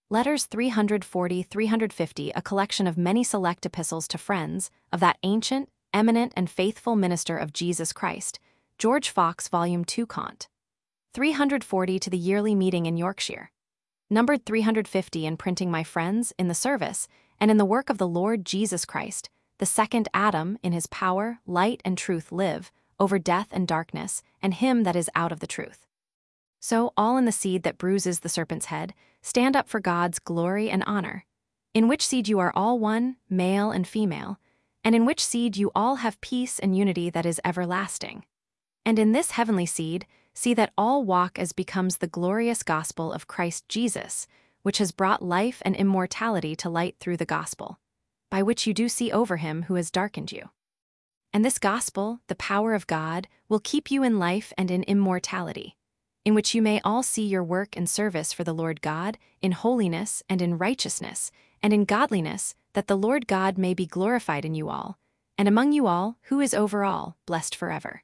Letters 340-350, a collection of many select epistles to friends of that ancient, eminent, and faithful minister of Jesus Christ, George Fox, Volume 2, Cont. 340, to the yearly meeting in Yorkshire. Numbered 350, in printing my friends, in the service, and in the work of the Lord Jesus Christ, the second Adam, in his power, light, and truth live, over death and darkness, and him that is out of the truth. So all in the seed that bruises the serpent's head, stand up for God's glory and honor, in which seed you are all one, male and female, and in which seed you all have peace and unity that is everlasting. And in this heavenly seed, see that all walk as becomes the glorious gospel of Christ Jesus, which has brought life and immortality to light through the gospel, by which you do see over him who has darkened you. And this gospel, the power of God, will keep you in life and in immortality, in which you may all see your work and service for the Lord God, in holiness and in righteousness, and in godliness, that the Lord God may be glorified in you all, and among you all, who is over all, blessed forever.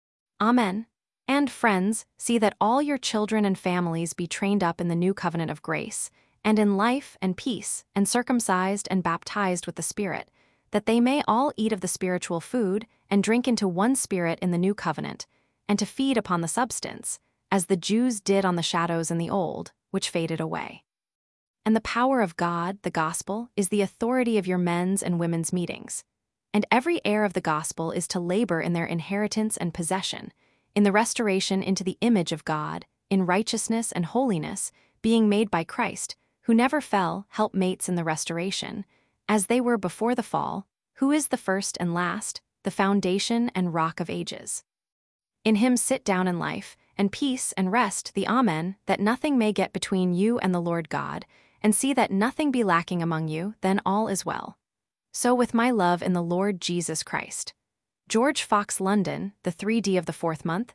Amen. And friends, see that all your children and families be trained up in the new covenant of grace, and in life and peace, and circumcised and baptized with the Spirit, that they may all eat of the spiritual food, and drink into one spirit in the new covenant, and to feed upon the substance, as the Jews did on the shadows in the old, which faded away. And the power of God, the gospel, is the authority of your men's and women's meetings. And every heir of the gospel is to labor in their inheritance and possession, in the restoration into the image of God, in righteousness and holiness, being made by Christ, who never fell, helpmates in the restoration, as they were before the fall, who is the first and last, the foundation and rock of ages. In him sit down in life, and peace and rest, the Amen, that nothing may get between you and the Lord God, and see that nothing be lacking among you, then all is well. So with my love in the Lord Jesus Christ. George Fox, London, the 3d of the 4th month,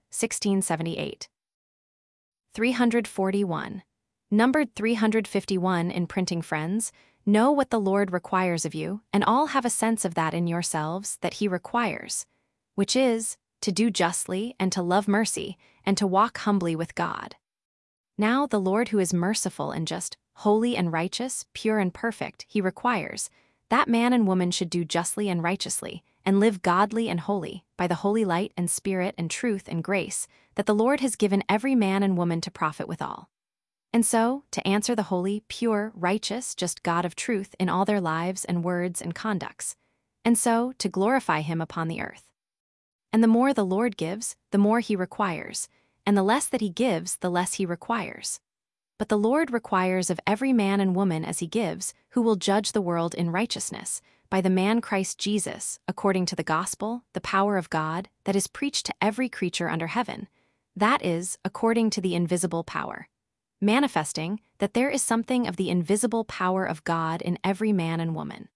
1678. 341. Numbered 351, in printing friends, know what the Lord requires of you, and all have a sense of that in yourselves that he requires, which is, to do justly, and to love mercy, and to walk humbly with God. Now the Lord, who is merciful and just, holy and righteous, pure and perfect, he requires that man and woman should do justly and righteously, and live godly and holy, by the holy light and spirit and truth and grace, that the Lord has given every man and woman to profit withal. And so, to answer the holy, pure, righteous, just God of truth in all their lives and words and conducts, and so, to glorify him upon the earth. And the more the Lord gives, the more he requires, and the less that he gives, the less he requires. But the Lord requires of every man and woman as he gives, who will judge the world in righteousness, by the man Christ Jesus, according to the gospel, the power of God, that is preached to every creature under heaven, that is, according to the invisible power, manifesting that there is something of the invisible power of God in every man and woman.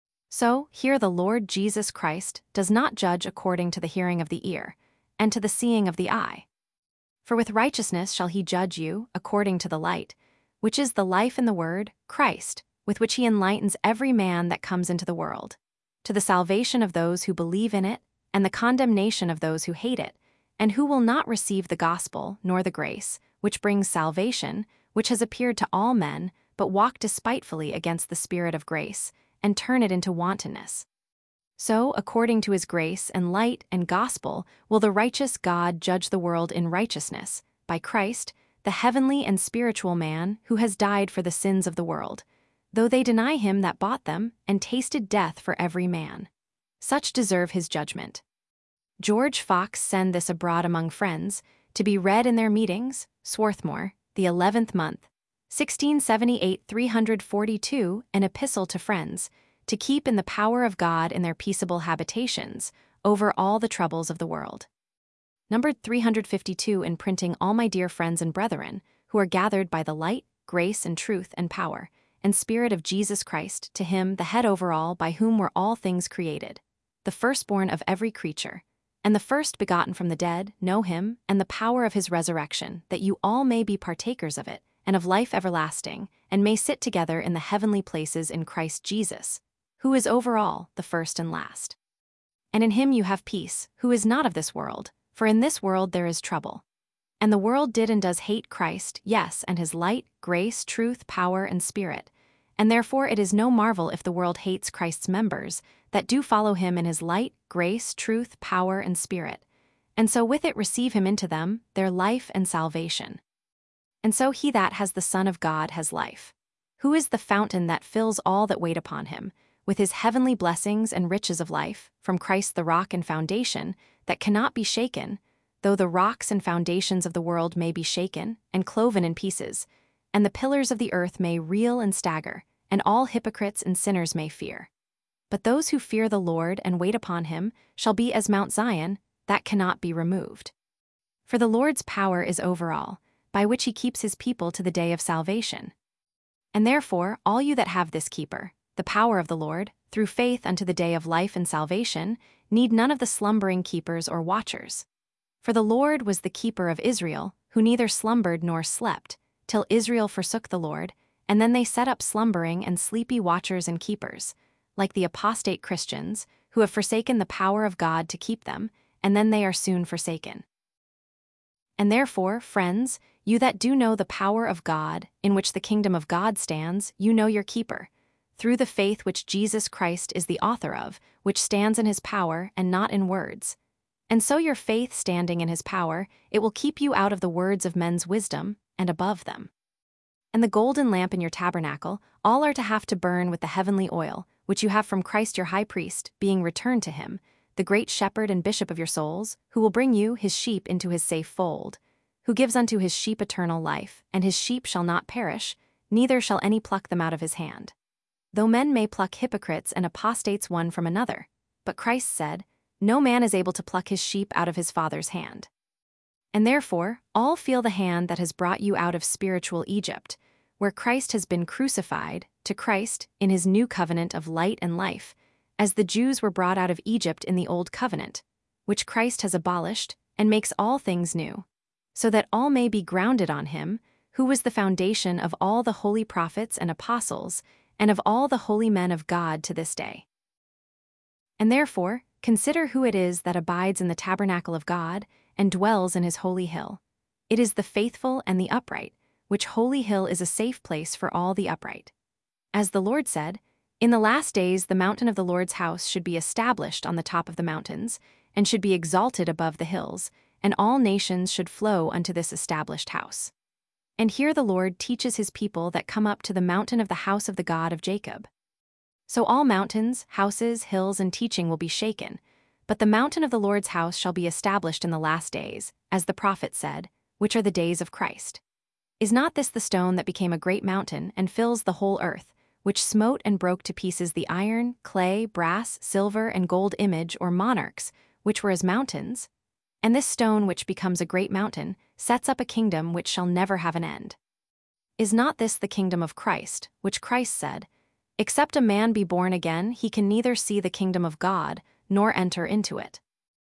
So, here the Lord Jesus Christ does not judge according to the hearing of the ear, and to the seeing of the eye. For with righteousness shall he judge you, according to the light, which is the life in the word, Christ, with which he enlightens every man that comes into the world, to the salvation of those who believe in it, and the condemnation of those who hate it, and who will not receive the gospel nor the grace, which brings salvation, which has appeared to all men, but walk despitefully against the Spirit of grace, and turn it into wantonness. So, according to his grace and light and gospel, will the righteous God judge the world in righteousness, by Christ, the heavenly and spiritual man who has died for the sins of the world, though they deny him that bought them, and tasted death for every man. Such deserve his judgment. George Fox send this abroad among friends, to be read in their meetings, Swarthmore, the 11th month, 1678. 342, an epistle to friends, to keep in the power of God in their peaceable habitations, over all the troubles of the world. Numbered 352, in printing all my dear friends and brethren, who are gathered by the light, grace and truth and power, and Spirit of Jesus Christ, to him, the head over all, by whom were all things created, the firstborn of every creature, and the first begotten from the dead, know him, and the power of his resurrection, that you all may be partakers of it, and of life everlasting, and may sit together in the heavenly places in Christ Jesus, who is over all, the first and last. And in him you have peace, who is not of this world, for in this world there is trouble. And the world did and does hate Christ, yes, and his light, grace, truth, power, and spirit. And therefore it is no marvel if the world hates Christ's members, that do follow him in his light, grace, truth, power, and spirit. And so with it receive him into them, their life and salvation. And so he that has the Son of God has life. Who is the fountain that fills all that wait upon him, with his heavenly blessings and riches of life, from Christ the rock and foundation, that cannot be shaken, though the rocks and foundations of the world may be shaken, and cloven in pieces, and the pillars of the earth may reel and stagger, and all hypocrites and sinners may fear. But those who fear the Lord and wait upon him shall be as Mount Zion, that cannot be removed. For the Lord's power is over all, by which he keeps his people to the day of salvation. And therefore all you that have this keeper, the power of the Lord, through faith unto the day of life and salvation, need none of the slumbering keepers or watchers. For the Lord was the keeper of Israel, who neither slumbered nor slept, till Israel forsook the Lord, and then they set up slumbering and sleepy watchers and keepers, like the apostate Christians, who have forsaken the power of God to keep them, and then they are soon forsaken. And therefore, friends, you that do know the power of God, in which the kingdom of God stands, you know your keeper, through the faith which Jesus Christ is the author of, which stands in his power and not in words. And so your faith standing in his power, it will keep you out of the words of men's wisdom, and above them. And the golden lamp in your tabernacle, all are to have to burn with the heavenly oil, which you have from Christ your high priest, being returned to him, the great shepherd and bishop of your souls, who will bring you, his sheep, into his safe fold, who gives unto his sheep eternal life, and his sheep shall not perish, neither shall any pluck them out of his hand. Though men may pluck hypocrites and apostates one from another, but Christ said, no man is able to pluck his sheep out of his Father's hand. And therefore, all feel the hand that has brought you out of spiritual Egypt, where Christ has been crucified, to Christ, in his new covenant of light and life, as the Jews were brought out of Egypt in the old covenant, which Christ has abolished, and makes all things new, so that all may be grounded on him, who was the foundation of all the holy prophets and apostles, and of all the holy men of God to this day. And therefore, consider who it is that abides in the tabernacle of God, and dwells in his holy hill. It is the faithful and the upright, which holy hill is a safe place for all the upright. As the Lord said, in the last days the mountain of the Lord's house should be established on the top of the mountains, and should be exalted above the hills, and all nations should flow unto this established house. And here the Lord teaches his people that come up to the mountain of the house of the God of Jacob. So all mountains, houses, hills, and teaching will be shaken, but the mountain of the Lord's house shall be established in the last days, as the prophet said, which are the days of Christ. Is not this the stone that became a great mountain, and fills the whole earth, which smote and broke to pieces the iron, clay, brass, silver, and gold image or monarchs, which were as mountains? And this stone which becomes a great mountain sets up a kingdom which shall never have an end. Is not this the kingdom of Christ, which Christ said, except a man be born again, he can neither see the kingdom of God, nor enter into it?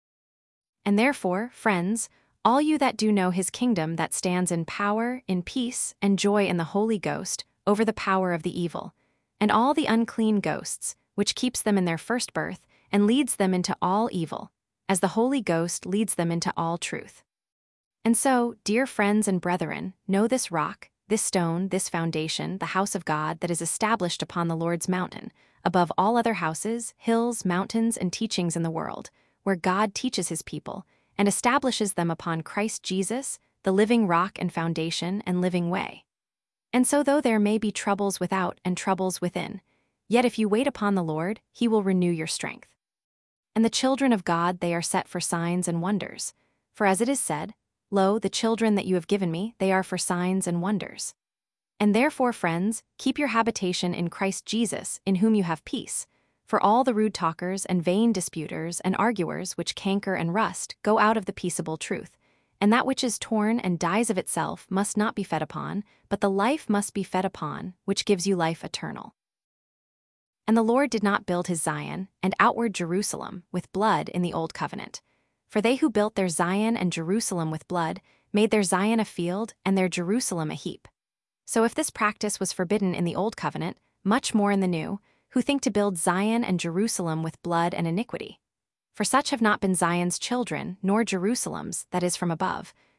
And therefore, friends, all you that do know his kingdom that stands in power, in peace, and joy in the Holy Ghost, over the power of the evil, and all the unclean ghosts, which keeps them in their first birth, and leads them into all evil, as the Holy Ghost leads them into all truth. And so, dear friends and brethren, know this rock, this stone, this foundation, the house of God that is established upon the Lord's mountain, above all other houses, hills, mountains, and teachings in the world, where God teaches his people, and establishes them upon Christ Jesus, the living rock and foundation and living way. And so though there may be troubles without and troubles within, yet if you wait upon the Lord, he will renew your strength. And the children of God, they are set for signs and wonders. For as it is said, lo, the children that you have given me, they are for signs and wonders. And therefore, friends, keep your habitation in Christ Jesus, in whom you have peace. For all the rude talkers and vain disputers and arguers which canker and rust go out of the peaceable truth. And that which is torn and dies of itself must not be fed upon, but the life must be fed upon, which gives you life eternal. And the Lord did not build his Zion and outward Jerusalem with blood in the old covenant. For they who built their Zion and Jerusalem with blood made their Zion a field and their Jerusalem a heap. So if this practice was forbidden in the old covenant, much more in the new, who think to build Zion and Jerusalem with blood and iniquity. For such have not been Zion's children, nor Jerusalem's, that is from above,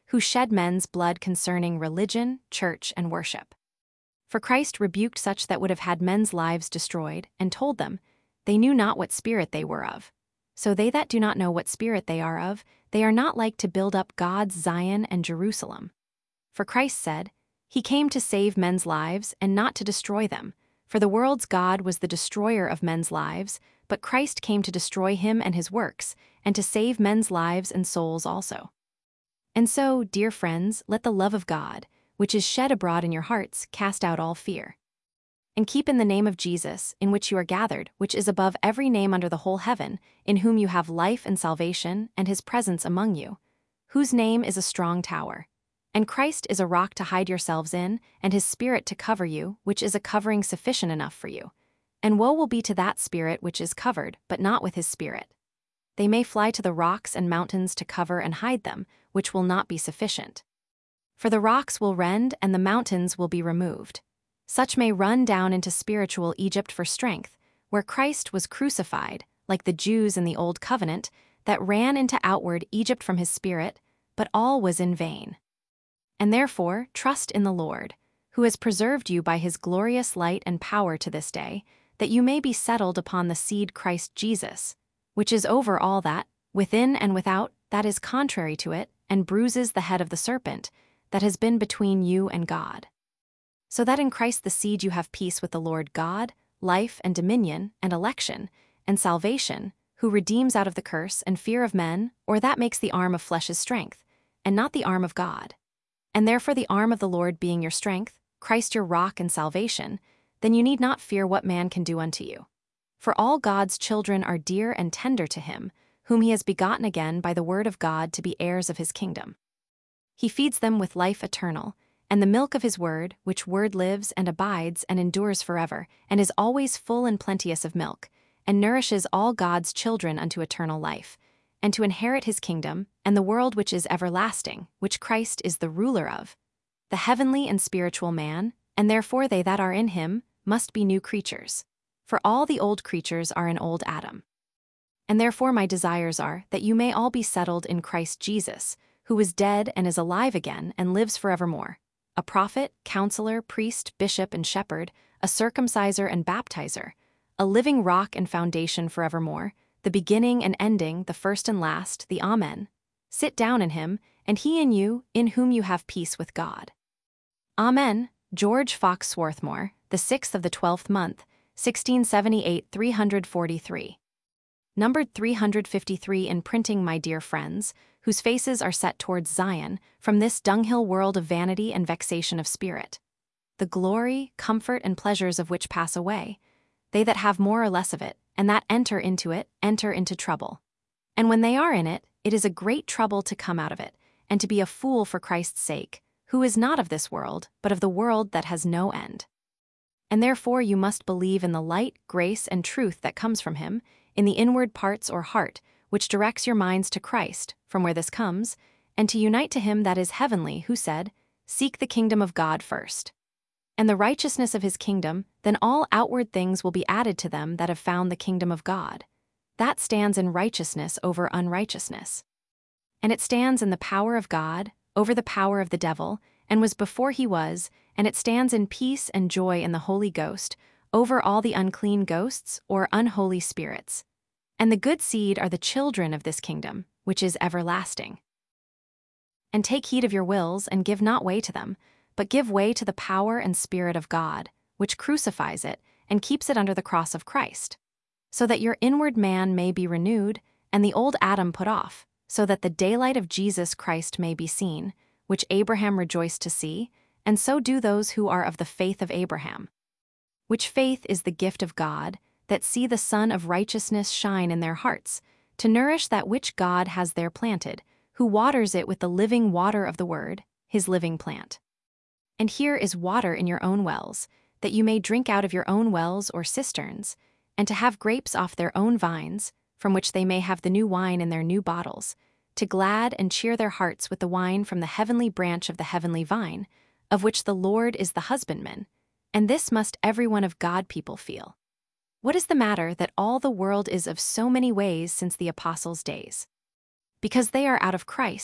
who shed men's blood concerning religion, church, and worship. For Christ rebuked such that would have had men's lives destroyed, and told them, they knew not what spirit they were of. So they that do not know what spirit they are of, they are not like to build up God's Zion and Jerusalem. For Christ said, He came to save men's lives and not to destroy them. For the world's God was the destroyer of men's lives, but Christ came to destroy him and his works, and to save men's lives and souls also. And so, dear friends, let the love of God, which is shed abroad in your hearts, cast out all fear. And keep in the name of Jesus, in which you are gathered, which is above every name under the whole heaven, in whom you have life and salvation, and his presence among you, whose name is a strong tower. And Christ is a rock to hide yourselves in, and his Spirit to cover you, which is a covering sufficient enough for you. And woe will be to that spirit which is covered, but not with his Spirit. They may fly to the rocks and mountains to cover and hide them, which will not be sufficient. For the rocks will rend and the mountains will be removed. Such may run down into spiritual Egypt for strength, where Christ was crucified, like the Jews in the Old Covenant, that ran into outward Egypt from his Spirit, but all was in vain. And therefore trust in the Lord, who has preserved you by his glorious light and power to this day, that you may be settled upon the seed Christ Jesus, which is over all that, within and without, that is contrary to it, and bruises the head of the serpent, that has been between you and God. So that in Christ the seed you have peace with the Lord God, life and dominion, and election, and salvation, who redeems out of the curse and fear of men, or that makes the arm of flesh's strength, and not the arm of God. And therefore the arm of the Lord being your strength, Christ your rock and salvation, then you need not fear what man can do unto you. For all God's children are dear and tender to him, whom he has begotten again by the word of God to be heirs of his kingdom. He feeds them with life eternal, and the milk of his word, which word lives and abides and endures forever, and is always full and plenteous of milk, and nourishes all God's children unto eternal life, and to inherit his kingdom, and the world which is everlasting, which Christ is the ruler of, the heavenly and spiritual man, and therefore they that are in him must be new creatures. For all the old creatures are in old Adam. And therefore my desires are that you may all be settled in Christ Jesus, who was dead and is alive again and lives forevermore, a prophet, counselor, priest, bishop, and shepherd, a circumciser and baptizer, a living rock and foundation forevermore, the beginning and ending, the first and last, the Amen. Sit down in him, and he in you, in whom you have peace with God. Amen. George Fox Swarthmore, the 6th of the 12th month, 1678, 343. Numbered 353 in printing, my dear friends, whose faces are set towards Zion, from this dunghill world of vanity and vexation of spirit. The glory, comfort, and pleasures of which pass away, they that have more or less of it, and that enter into trouble. And when they are in it, it is a great trouble to come out of it, and to be a fool for Christ's sake, who is not of this world, but of the world that has no end. And therefore you must believe in the light, grace, and truth that comes from him, in the inward parts or heart, which directs your minds to Christ, from where this comes, and to unite to him that is heavenly, who said, Seek the kingdom of God first, and the righteousness of his kingdom, then all outward things will be added to them that have found the kingdom of God. That stands in righteousness over unrighteousness. And it stands in the power of God over the power of the devil, and was before he was, and it stands in peace and joy in the Holy Ghost, over all the unclean ghosts or unholy spirits. And the good seed are the children of this kingdom, which is everlasting. And take heed of your wills, and give not way to them, but give way to the power and Spirit of God, which crucifies it, and keeps it under the cross of Christ, so that your inward man may be renewed, and the old Adam put off, so that the daylight of Jesus Christ may be seen, which Abraham rejoiced to see, and so do those who are of the faith of Abraham. Which faith is the gift of God, that see the Son of righteousness shine in their hearts, to nourish that which God has there planted, who waters it with the living water of the word, his living plant. And here is water in your own wells, that you may drink out of your own wells or cisterns, and to have grapes off their own vines, from which they may have the new wine in their new bottles, to glad and cheer their hearts with the wine from the heavenly branch of the heavenly vine, of which the Lord is the husbandman, and this must every one of God people feel. What is the matter that all the world is of so many ways since the apostles' days? Because they are out of Christ,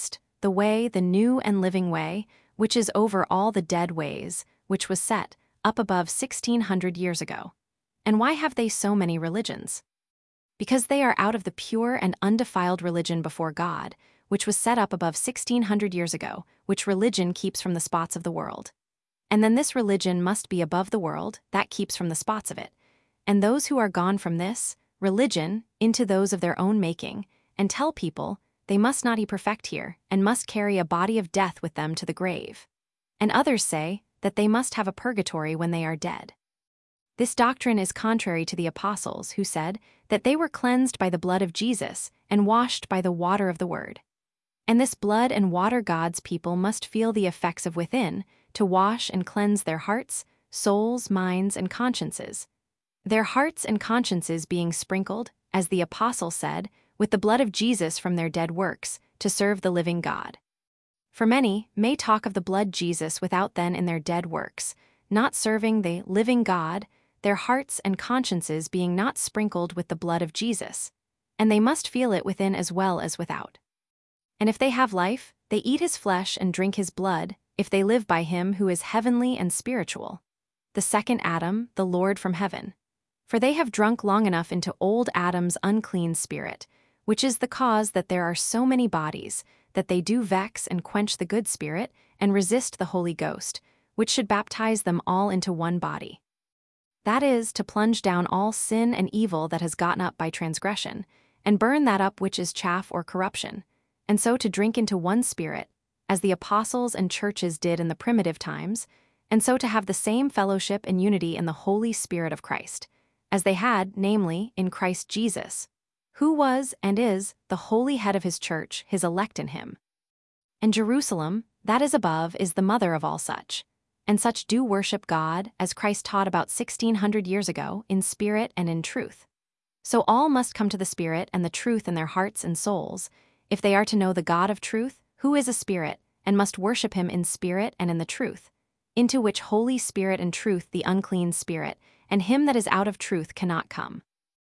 the way, the new and living way, which is over all the dead ways, which was set up above 1600 years ago. And why have they so many religions? Because they are out of the pure and undefiled religion before God, which was set up above 1600 years ago, which religion keeps from the spots of the world. And then this religion must be above the world, that keeps from the spots of it. And those who are gone from this religion into those of their own making, and tell people they must not be perfect here, and must carry a body of death with them to the grave. And others say that they must have a purgatory when they are dead. This doctrine is contrary to the apostles, who said that they were cleansed by the blood of Jesus and washed by the water of the word. And this blood and water God's people must feel the effects of within to wash and cleanse their hearts, souls, minds, and consciences. Their hearts and consciences being sprinkled, as the apostle said, with the blood of Jesus from their dead works, to serve the living God. For many may talk of the blood Jesus without then in their dead works, not serving the living God, their hearts and consciences being not sprinkled with the blood of Jesus, and they must feel it within as well as without. And if they have life, they eat his flesh and drink his blood, if they live by him who is heavenly and spiritual, the second Adam, the Lord from heaven. For they have drunk long enough into old Adam's unclean spirit, which is the cause that there are so many bodies, that they do vex and quench the good spirit, and resist the Holy Ghost, which should baptize them all into one body. That is, to plunge down all sin and evil that has gotten up by transgression, and burn that up which is chaff or corruption, and so to drink into one spirit, as the apostles and churches did in the primitive times, and so to have the same fellowship and unity in the Holy Spirit of Christ, as they had, namely, in Christ Jesus, who was and is the holy head of his church, his elect in him. And Jerusalem, that is above, is the mother of all such. And such do worship God, as Christ taught about 1600 years ago, in spirit and in truth. So all must come to the Spirit and the truth in their hearts and souls, if they are to know the God of truth, who is a spirit, and must worship him in spirit and in the truth, into which Holy Spirit and truth the unclean spirit, and him that is out of truth cannot come.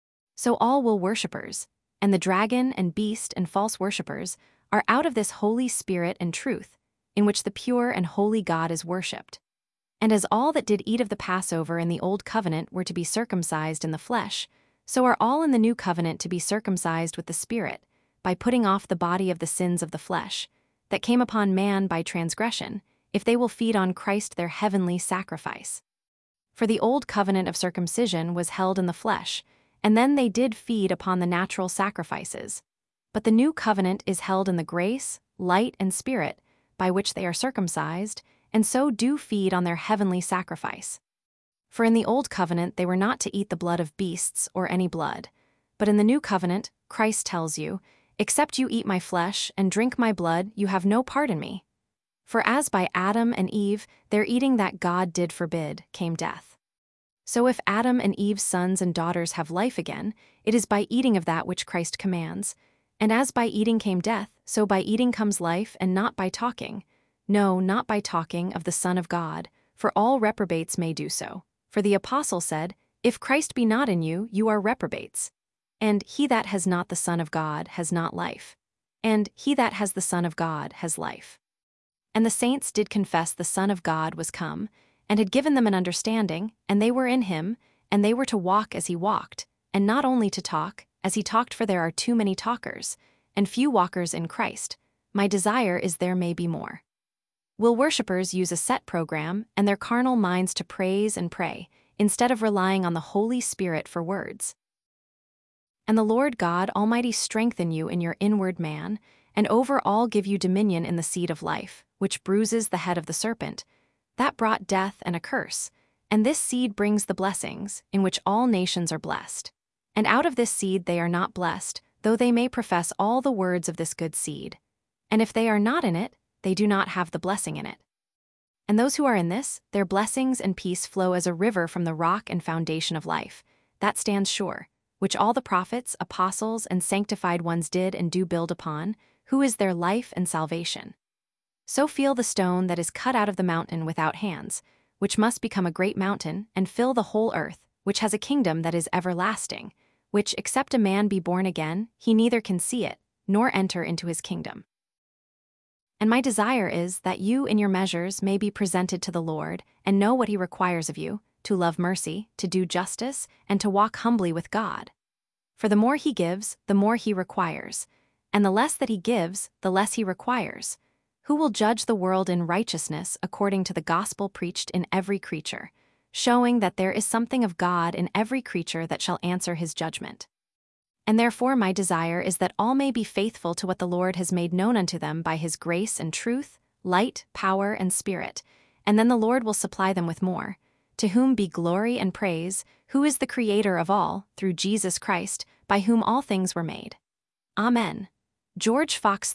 So all will worshippers, and the dragon and beast and false worshippers, are out of this Holy Spirit and truth, in which the pure and holy God is worshipped. And as all that did eat of the Passover in the Old Covenant were to be circumcised in the flesh, so are all in the New Covenant to be circumcised with the Spirit, by putting off the body of the sins of the flesh, that came upon man by transgression, if they will feed on Christ their heavenly sacrifice. For the Old Covenant of circumcision was held in the flesh, and then they did feed upon the natural sacrifices. But the New Covenant is held in the grace, light, and Spirit, by which they are circumcised, and so do feed on their heavenly sacrifice. For in the Old Covenant they were not to eat the blood of beasts or any blood, but in the New Covenant, Christ tells you, "Except you eat my flesh and drink my blood, you have no part in me." For as by Adam and Eve, their eating that God did forbid, came death. So if Adam and Eve's sons and daughters have life again, it is by eating of that which Christ commands. And as by eating came death, so by eating comes life, and not by talking. No, not by talking of the Son of God, for all reprobates may do so. For the apostle said, "If Christ be not in you, you are reprobates. And he that has not the Son of God has not life. And he that has the Son of God has life." And the saints did confess the Son of God was come, and had given them an understanding, and they were in him, and they were to walk as he walked, and not only to talk, as he talked, for there are too many talkers, and few walkers in Christ. My desire is there may be more. Will worshippers use a set program and their carnal minds to praise and pray, instead of relying on the Holy Spirit for words? And the Lord God Almighty strengthen you in your inward man, and over all give you dominion in the seed of life, which bruises the head of the serpent, that brought death and a curse, and this seed brings the blessings, in which all nations are blessed. And out of this seed they are not blessed, though they may profess all the words of this good seed. And if they are not in it, they do not have the blessing in it. And those who are in this, their blessings and peace flow as a river from the rock and foundation of life, that stands sure, which all the prophets, apostles, and sanctified ones did and do build upon, who is their life and salvation. So feel the stone that is cut out of the mountain without hands, which must become a great mountain, and fill the whole earth, which has a kingdom that is everlasting, which, except a man be born again, he neither can see it, nor enter into his kingdom. And my desire is that you in your measures may be presented to the Lord and know what he requires of you, to love mercy, to do justice, and to walk humbly with God. For the more he gives, the more he requires, and the less that he gives, the less he requires. Who will judge the world in righteousness according to the gospel preached in every creature, showing that there is something of God in every creature that shall answer his judgment. And therefore my desire is that all may be faithful to what the Lord has made known unto them by his grace and truth, light, power, and spirit, and then the Lord will supply them with more. To whom be glory and praise, who is the Creator of all, through Jesus Christ, by whom all things were made. Amen. George Fox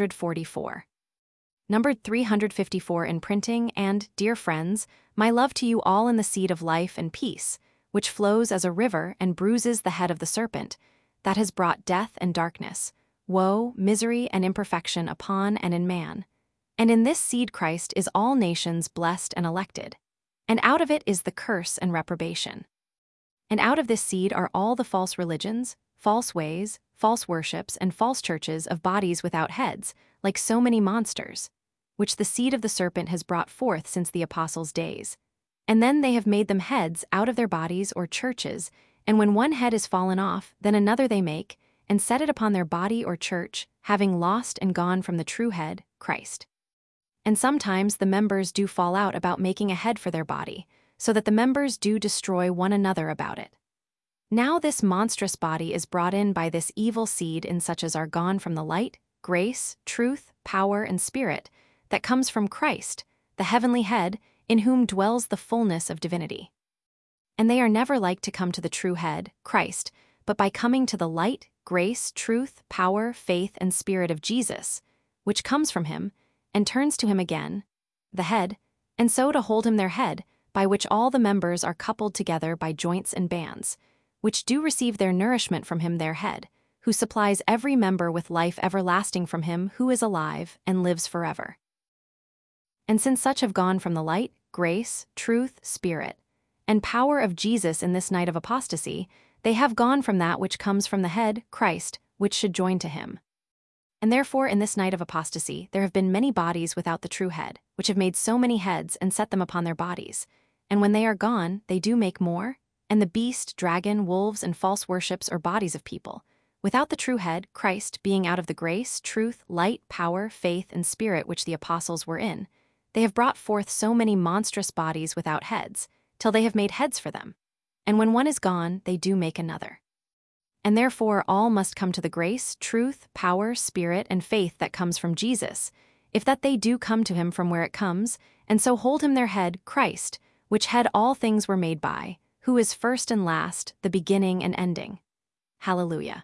344. Numbered 354 in printing, and, dear friends, my love to you all in the seed of life and peace, which flows as a river and bruises the head of the serpent, that has brought death and darkness, woe, misery, and imperfection upon and in man. And in this seed Christ is all nations blessed and elected. And out of it is the curse and reprobation. And out of this seed are all the false religions, false ways, false worships, and false churches of bodies without heads, like so many monsters, which the seed of the serpent has brought forth since the apostles' days. And then they have made them heads out of their bodies or churches, and when one head is fallen off, then another they make, and set it upon their body or church, having lost and gone from the true head, Christ. And sometimes the members do fall out about making a head for their body, so that the members do destroy one another about it. Now this monstrous body is brought in by this evil seed in such as are gone from the light, grace, truth, power, and spirit, that comes from Christ, the heavenly head, in whom dwells the fullness of divinity. And they are never like to come to the true head, Christ, but by coming to the light, grace, truth, power, faith, and spirit of Jesus, which comes from him, and turns to him again, the head, and so to hold him their head, by which all the members are coupled together by joints and bands, which do receive their nourishment from him their head, who supplies every member with life everlasting from him who is alive and lives forever. And since such have gone from the light, grace, truth, spirit, and power of Jesus in this night of apostasy, they have gone from that which comes from the head, Christ, which should join to him. And therefore in this night of apostasy there have been many bodies without the true head, which have made so many heads and set them upon their bodies. And when they are gone, they do make more, and the beast, dragon, wolves, and false worships or bodies of people, without the true head, Christ, being out of the grace, truth, light, power, faith, and spirit which the apostles were in, they have brought forth so many monstrous bodies without heads, till they have made heads for them. And when one is gone, they do make another. And therefore all must come to the grace, truth, power, spirit, and faith that comes from Jesus, if that they do come to him from where it comes, and so hold him their head, Christ, which head all things were made by, who is first and last, the beginning and ending. Hallelujah.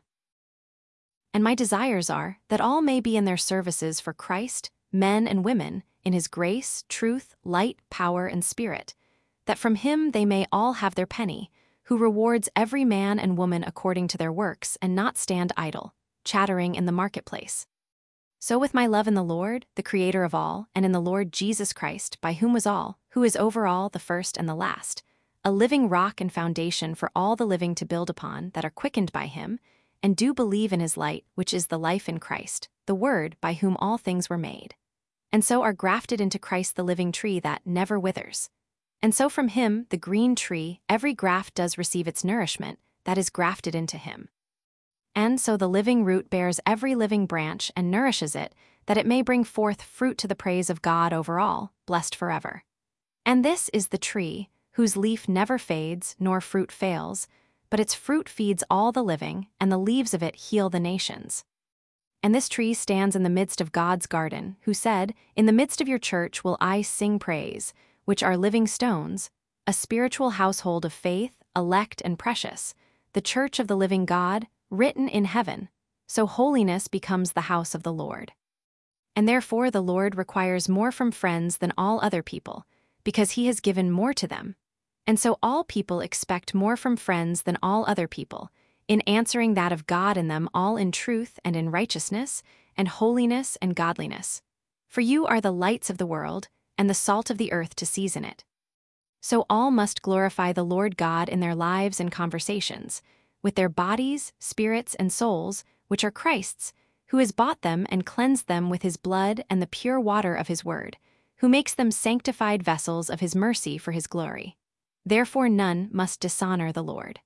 And my desires are that all may be in their services for Christ, men and women, in his grace, truth, light, power, and spirit, that from him they may all have their penny, who rewards every man and woman according to their works, and not stand idle, chattering in the marketplace. So with my love in the Lord, the Creator of all, and in the Lord Jesus Christ, by whom was all, who is over all, the first and the last, a living rock and foundation for all the living to build upon that are quickened by him, and do believe in his light, which is the life in Christ, the Word by whom all things were made, and so are grafted into Christ the living tree that never withers. And so from him, the green tree, every graft does receive its nourishment, that is grafted into him. And so the living root bears every living branch and nourishes it, that it may bring forth fruit to the praise of God over all, blessed forever. And this is the tree, whose leaf never fades, nor fruit fails, but its fruit feeds all the living, and the leaves of it heal the nations. And this tree stands in the midst of God's garden, who said, "In the midst of your church will I sing praise," which are living stones, a spiritual household of faith, elect and precious, the church of the living God, written in heaven, so holiness becomes the house of the Lord. And therefore the Lord requires more from friends than all other people, because he has given more to them. And so all people expect more from friends than all other people, in answering that of God in them all in truth and in righteousness, and holiness and godliness. For you are the lights of the world, and the salt of the earth to season it. So all must glorify the Lord God in their lives and conversations, with their bodies, spirits, and souls, which are Christ's, who has bought them and cleansed them with his blood and the pure water of his word, who makes them sanctified vessels of his mercy for his glory. Therefore none must dishonor the Lord.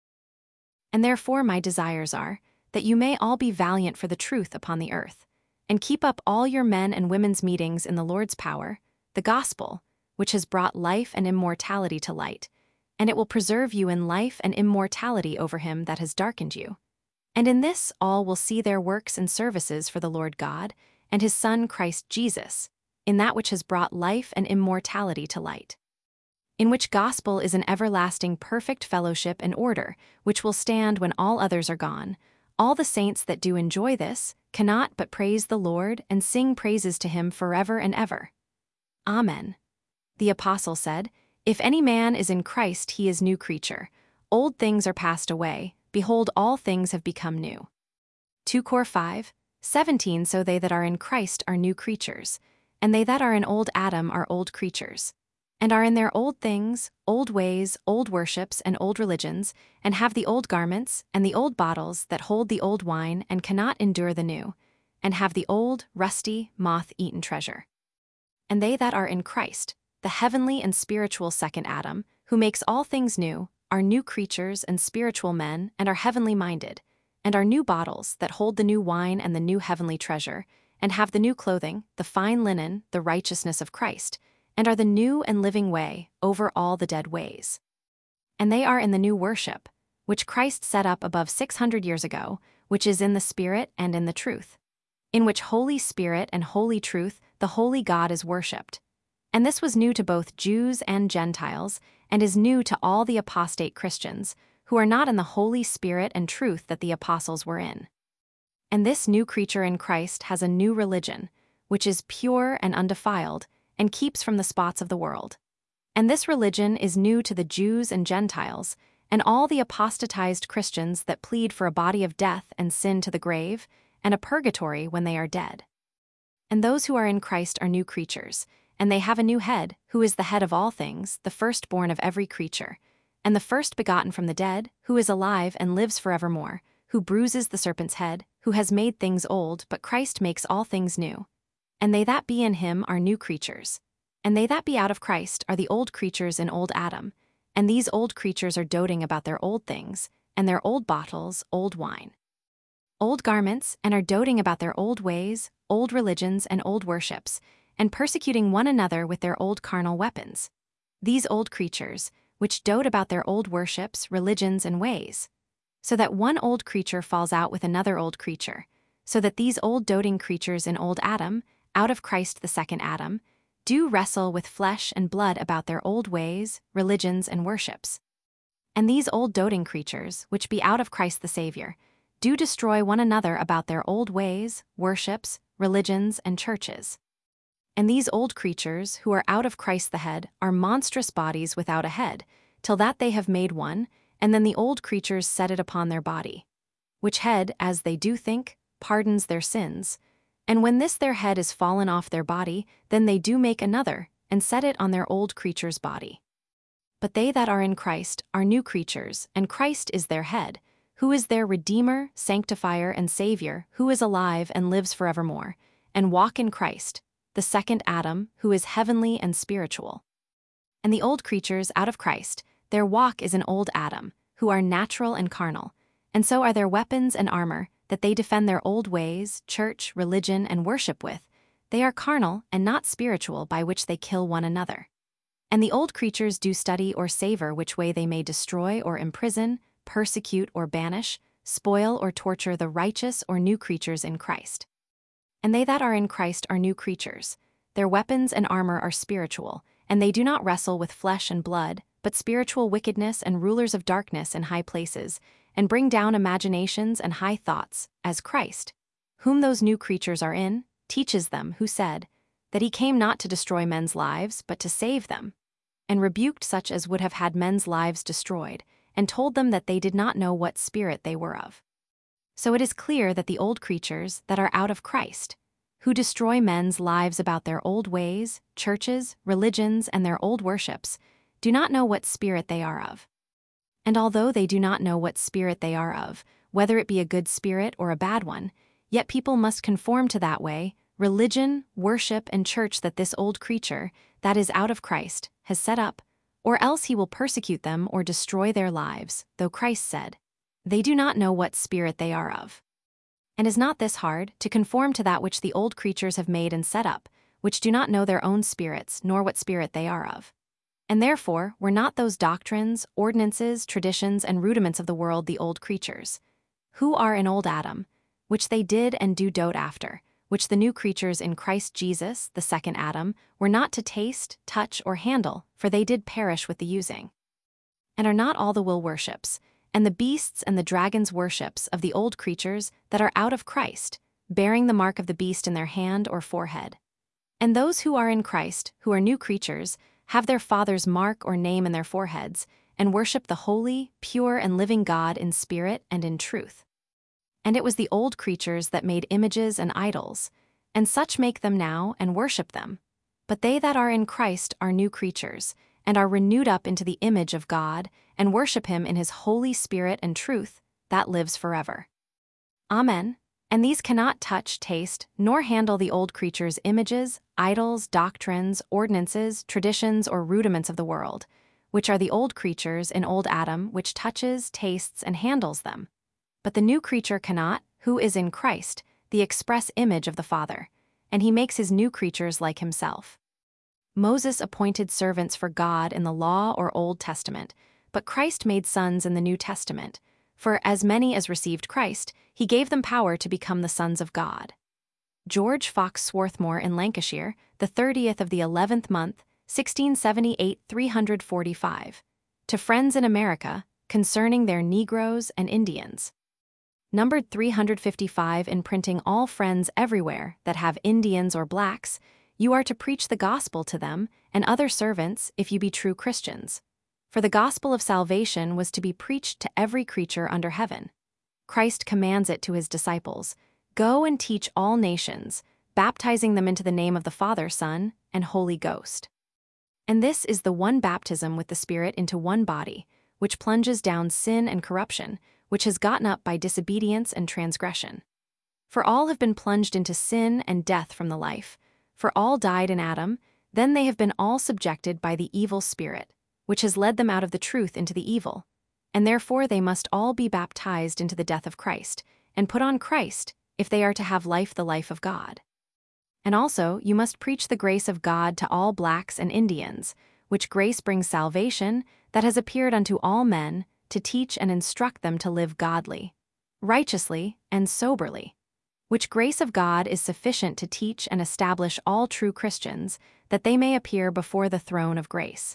And therefore my desires are, that you may all be valiant for the truth upon the earth, and keep up all your men and women's meetings in the Lord's power, the gospel, which has brought life and immortality to light, and it will preserve you in life and immortality over him that has darkened you. And in this all will see their works and services for the Lord God, and his Son Christ Jesus, in that which has brought life and immortality to light. In which gospel is an everlasting perfect fellowship and order, which will stand when all others are gone. All the saints that do enjoy this cannot but praise the Lord and sing praises to him forever and ever. Amen. The apostle said, "If any man is in Christ, he is new creature. Old things are passed away, behold, all things have become new." 2 Cor 5:17. So they that are in Christ are new creatures, and they that are in old Adam are old creatures, and are in their old things, old ways, old worships, and old religions, and have the old garments, and the old bottles that hold the old wine, and cannot endure the new, and have the old, rusty, moth-eaten treasure. And they that are in Christ, the heavenly and spiritual second Adam, who makes all things new, are new creatures and spiritual men, and are heavenly minded, and are new bottles that hold the new wine and the new heavenly treasure, and have the new clothing, the fine linen, the righteousness of Christ, and are the new and living way over all the dead ways. And they are in the new worship, which Christ set up above 600 years ago, which is in the Spirit and in the truth, in which Holy Spirit and Holy Truth the Holy God is worshipped. And this was new to both Jews and Gentiles, and is new to all the apostate Christians, who are not in the Holy Spirit and truth that the apostles were in. And this new creature in Christ has a new religion, which is pure and undefiled, and keeps from the spots of the world. And this religion is new to the Jews and Gentiles, and all the apostatized Christians that plead for a body of death and sin to the grave, and a purgatory when they are dead. And those who are in Christ are new creatures, and they have a new head, who is the head of all things, the firstborn of every creature, and the first begotten from the dead, who is alive and lives forevermore, who bruises the serpent's head, who has made things old, but Christ makes all things new. And they that be in him are new creatures. And they that be out of Christ are the old creatures in old Adam, and these old creatures are doting about their old things, and their old bottles, old wine, old garments, and are doting about their old ways, old religions, and old worships, and persecuting one another with their old carnal weapons. These old creatures, which dote about their old worships, religions, and ways, so that one old creature falls out with another old creature, so that these old doting creatures in old Adam, out of Christ the second Adam, do wrestle with flesh and blood about their old ways, religions, and worships. And these old doting creatures, which be out of Christ the Savior, do destroy one another about their old ways, worships, religions, and churches. And these old creatures, who are out of Christ the head, are monstrous bodies without a head, till that they have made one, and then the old creatures set it upon their body, which head, as they do think, pardons their sins. And when this their head is fallen off their body, then they do make another, and set it on their old creature's body. But they that are in Christ are new creatures, and Christ is their head, who is their Redeemer, Sanctifier, and Savior, who is alive and lives forevermore, and walk in Christ, the second Adam, who is heavenly and spiritual. And the old creatures out of Christ, their walk is in old Adam, who are natural and carnal, and so are their weapons and armor, that they defend their old ways, church, religion, and worship with. They are carnal and not spiritual, by which they kill one another. And the old creatures do study or savor which way they may destroy or imprison, persecute or banish, spoil or torture the righteous or new creatures in Christ. And they that are in Christ are new creatures. Their weapons and armor are spiritual, and they do not wrestle with flesh and blood, but spiritual wickedness and rulers of darkness in high places, and bring down imaginations and high thoughts, as Christ, whom those new creatures are in, teaches them, who said, that he came not to destroy men's lives, but to save them, and rebuked such as would have had men's lives destroyed, and told them that they did not know what spirit they were of. So it is clear that the old creatures that are out of Christ, who destroy men's lives about their old ways, churches, religions, and their old worships, do not know what spirit they are of. And although they do not know what spirit they are of, whether it be a good spirit or a bad one, Yet people must conform to that way, religion, worship, and church that this old creature, that is out of Christ, has set up, or else he will persecute them or destroy their lives, though Christ said, "They do not know what spirit they are of." And is not this hard, to conform to that which the old creatures have made and set up, which do not know their own spirits, nor what spirit they are of? And therefore were not those doctrines, ordinances, traditions, and rudiments of the world the old creatures, who are in old Adam, which they did and do dote after, which the new creatures in Christ Jesus, the second Adam, were not to taste, touch, or handle, for they did perish with the using? And are not all the will worships, and the beasts and the dragons worships of the old creatures that are out of Christ, bearing the mark of the beast in their hand or forehead? And those who are in Christ, who are new creatures, have their Father's mark or name in their foreheads, and worship the holy, pure, and living God in spirit and in truth. And it was the old creatures that made images and idols, and such make them now and worship them. But they that are in Christ are new creatures, and are renewed up into the image of God, and worship him in his Holy Spirit and truth, that lives forever. Amen. And these cannot touch, taste, nor handle the old creatures' images, idols, doctrines, ordinances, traditions, or rudiments of the world, which are the old creatures in old Adam, which touches, tastes, and handles them. But the new creature cannot, who is in Christ, the express image of the Father, and he makes his new creatures like himself. Moses appointed servants for God in the Law or Old Testament, but Christ made sons in the New Testament, for as many as received Christ, he gave them power to become the sons of God. George Fox Swarthmore in Lancashire, the 30th of the 11th month, 1678 345, to Friends in America, concerning their Negroes and Indians. Numbered 355 in printing all friends everywhere that have Indians or blacks, you are to preach the gospel to them and other servants if you be true Christians. For the gospel of salvation was to be preached to every creature under heaven. Christ commands it to his disciples, "Go and teach all nations, baptizing them into the name of the Father, Son, and Holy Ghost." And this is the one baptism with the Spirit into one body, which plunges down sin and corruption, which has gotten up by disobedience and transgression. For all have been plunged into sin and death from the life, for all died in Adam, then they have been all subjected by the evil spirit, which has led them out of the truth into the evil, and therefore they must all be baptized into the death of Christ, and put on Christ, if they are to have life the life of God. And also you must preach the grace of God to all blacks and Indians, which grace brings salvation, that has appeared unto all men, to teach and instruct them to live godly, righteously, and soberly, which grace of God is sufficient to teach and establish all true Christians, that they may appear before the throne of grace.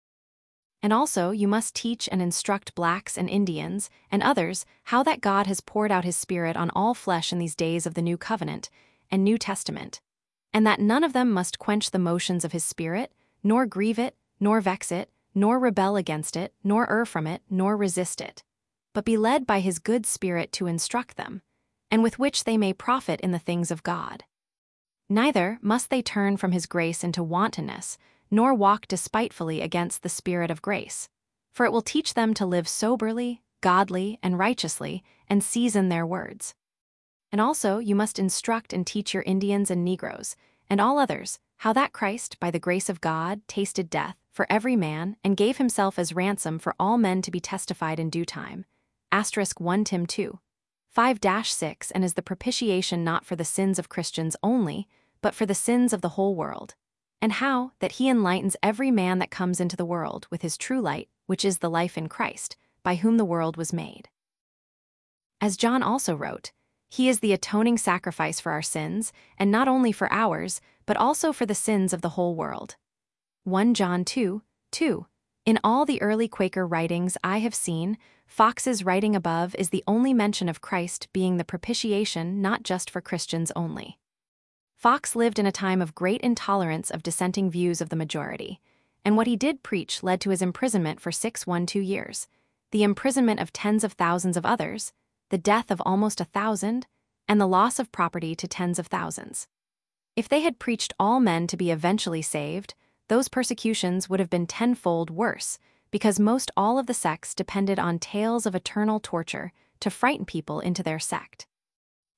And also you must teach and instruct blacks and Indians, and others, how that God has poured out his Spirit on all flesh in these days of the New Covenant and New Testament, and that none of them must quench the motions of his Spirit, nor grieve it, nor vex it, nor rebel against it, nor err from it, nor resist it, but be led by his good Spirit to instruct them, and with which they may profit in the things of God. Neither must they turn from his grace into wantonness, nor walk despitefully against the Spirit of grace, for it will teach them to live soberly, godly, and righteously, and season their words. And also you must instruct and teach your Indians and Negroes, and all others, how that Christ, by the grace of God, tasted death for every man, and gave himself as ransom for all men to be testified in due time. * 1 Tim 2. 5-6 and is the propitiation not for the sins of Christians only, but for the sins of the whole world. And how that he enlightens every man that comes into the world with his true light, which is the life in Christ, by whom the world was made. As John also wrote, he is the atoning sacrifice for our sins, and not only for ours, but also for the sins of the whole world. 1 John 2, 2. In all the early Quaker writings I have seen, Fox's writing above is the only mention of Christ being the propitiation not just for Christians only. Fox lived in a time of great intolerance of dissenting views of the majority, and what he did preach led to his imprisonment for 612 years, the imprisonment of tens of thousands of others, the death of almost 1,000, and the loss of property to tens of thousands. If they had preached all men to be eventually saved, those persecutions would have been tenfold worse, because most all of the sects depended on tales of eternal torture to frighten people into their sect.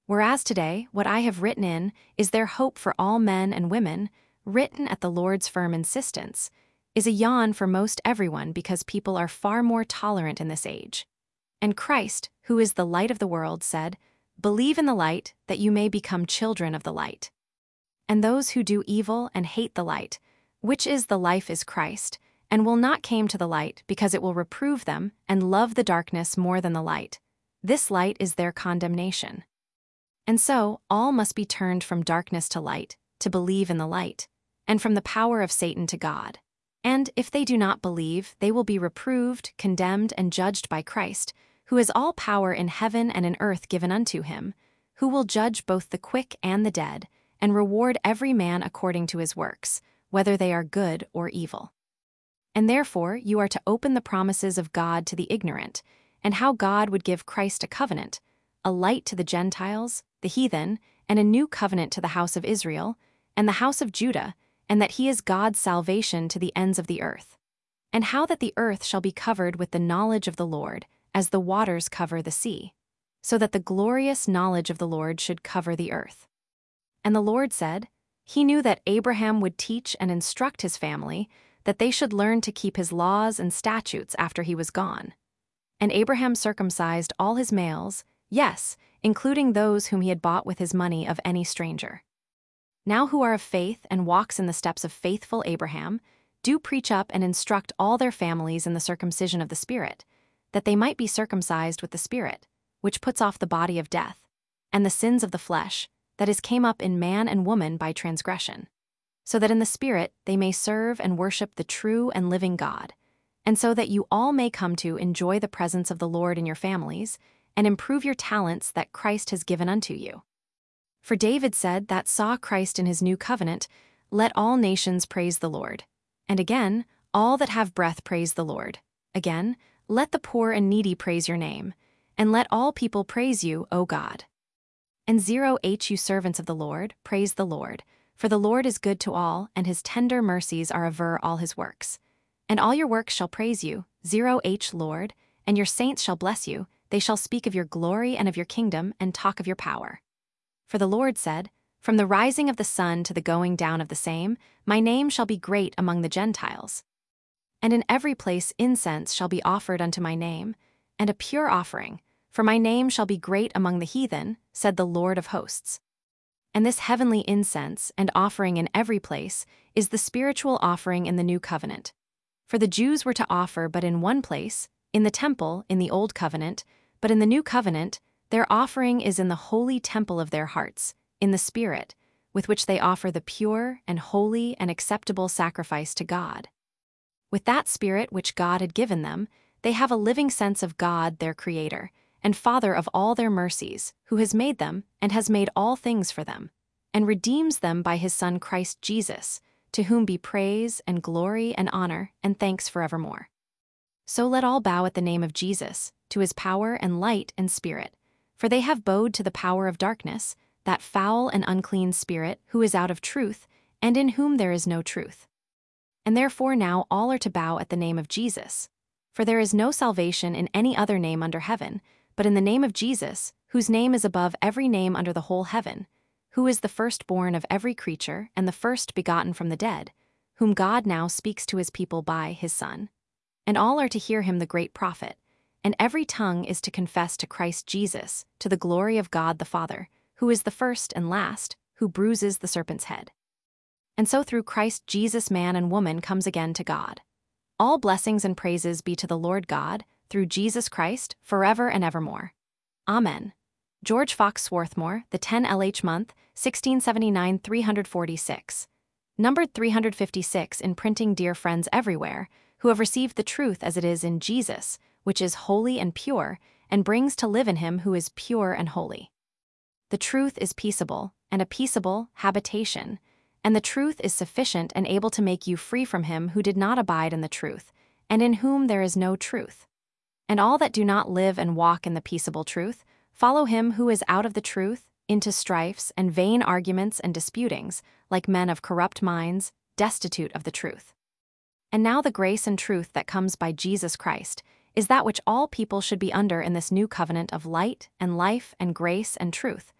Whereas today, what I have written in is their hope for all men and women, written at the Lord's firm insistence, is a yawn for most everyone because people are far more tolerant in this age. And Christ, who is the light of the world, said, "Believe in the light, that you may become children of the light." And those who do evil and hate the light, which is the life is Christ, and will not came to the light because it will reprove them, and love the darkness more than the light. This light is their condemnation. And so, all must be turned from darkness to light, to believe in the light, and from the power of Satan to God. And if they do not believe, they will be reproved, condemned, and judged by Christ, who has all power in heaven and in earth given unto him, who will judge both the quick and the dead, and reward every man according to his works, whether they are good or evil. And therefore you are to open the promises of God to the ignorant, and how God would give Christ a covenant, a light to the Gentiles, the heathen, and a new covenant to the house of Israel, and the house of Judah, and that he is God's salvation to the ends of the earth. And how that the earth shall be covered with the knowledge of the Lord, as the waters cover the sea, so that the glorious knowledge of the Lord should cover the earth. And the Lord said, He knew that Abraham would teach and instruct his family, that they should learn to keep his laws and statutes after he was gone. And Abraham circumcised all his males, yes, including those whom he had bought with his money of any stranger. Now who are of faith and walks in the steps of faithful Abraham, do preach up and instruct all their families in the circumcision of the Spirit, that they might be circumcised with the Spirit, which puts off the body of death, and the sins of the flesh, that is came up in man and woman by transgression, so that in the Spirit they may serve and worship the true and living God, and so that you all may come to enjoy the presence of the Lord in your families, and improve your talents that Christ has given unto you. For David said that saw Christ in his new covenant, "Let all nations praise the Lord." And again, "All that have breath praise the Lord." Again, "Let the poor and needy praise your name, and let all people praise you, O God." And 0h you servants of the Lord, praise the Lord, for the Lord is good to all, and his tender mercies are over all his works. And all your works shall praise you, 0h Lord, and your saints shall bless you, they shall speak of your glory and of your kingdom, and talk of your power. For the Lord said, "From the rising of the sun to the going down of the same, my name shall be great among the Gentiles. And in every place incense shall be offered unto my name, and a pure offering, for my name shall be great among the heathen, said the Lord of hosts." And this heavenly incense and offering in every place is the spiritual offering in the new covenant. For the Jews were to offer but in one place, in the temple in the old covenant, but in the new covenant, their offering is in the holy temple of their hearts, in the Spirit, with which they offer the pure and holy and acceptable sacrifice to God. With that Spirit which God had given them, they have a living sense of God, their Creator, and Father of all their mercies, who has made them and has made all things for them, and redeems them by his Son Christ Jesus, to whom be praise and glory and honor and thanks forevermore. So let all bow at the name of Jesus, to his power and light and Spirit, for they have bowed to the power of darkness, that foul and unclean spirit who is out of truth, and in whom there is no truth. And therefore now all are to bow at the name of Jesus. For there is no salvation in any other name under heaven, but in the name of Jesus, whose name is above every name under the whole heaven, who is the firstborn of every creature and the first begotten from the dead, whom God now speaks to his people by his Son. And all are to hear him the great prophet, and every tongue is to confess to Christ Jesus, to the glory of God the Father, who is the first and last, who bruises the serpent's head. And so through Christ Jesus man and woman comes again to God. All blessings and praises be to the Lord God, through Jesus Christ, forever and evermore. Amen. George Fox Swarthmore, the 10 LH month, 1679 346. Numbered 356 in printing. Dear friends everywhere, who have received the truth as it is in Jesus, which is holy and pure, and brings to live in him who is pure and holy. The truth is peaceable, and a peaceable habitation, and the truth is sufficient and able to make you free from him who did not abide in the truth, and in whom there is no truth. And all that do not live and walk in the peaceable truth, follow him who is out of the truth, into strifes and vain arguments and disputings, like men of corrupt minds, destitute of the truth. And now the grace and truth that comes by Jesus Christ is that which all people should be under in this new covenant of light and life and grace and truth,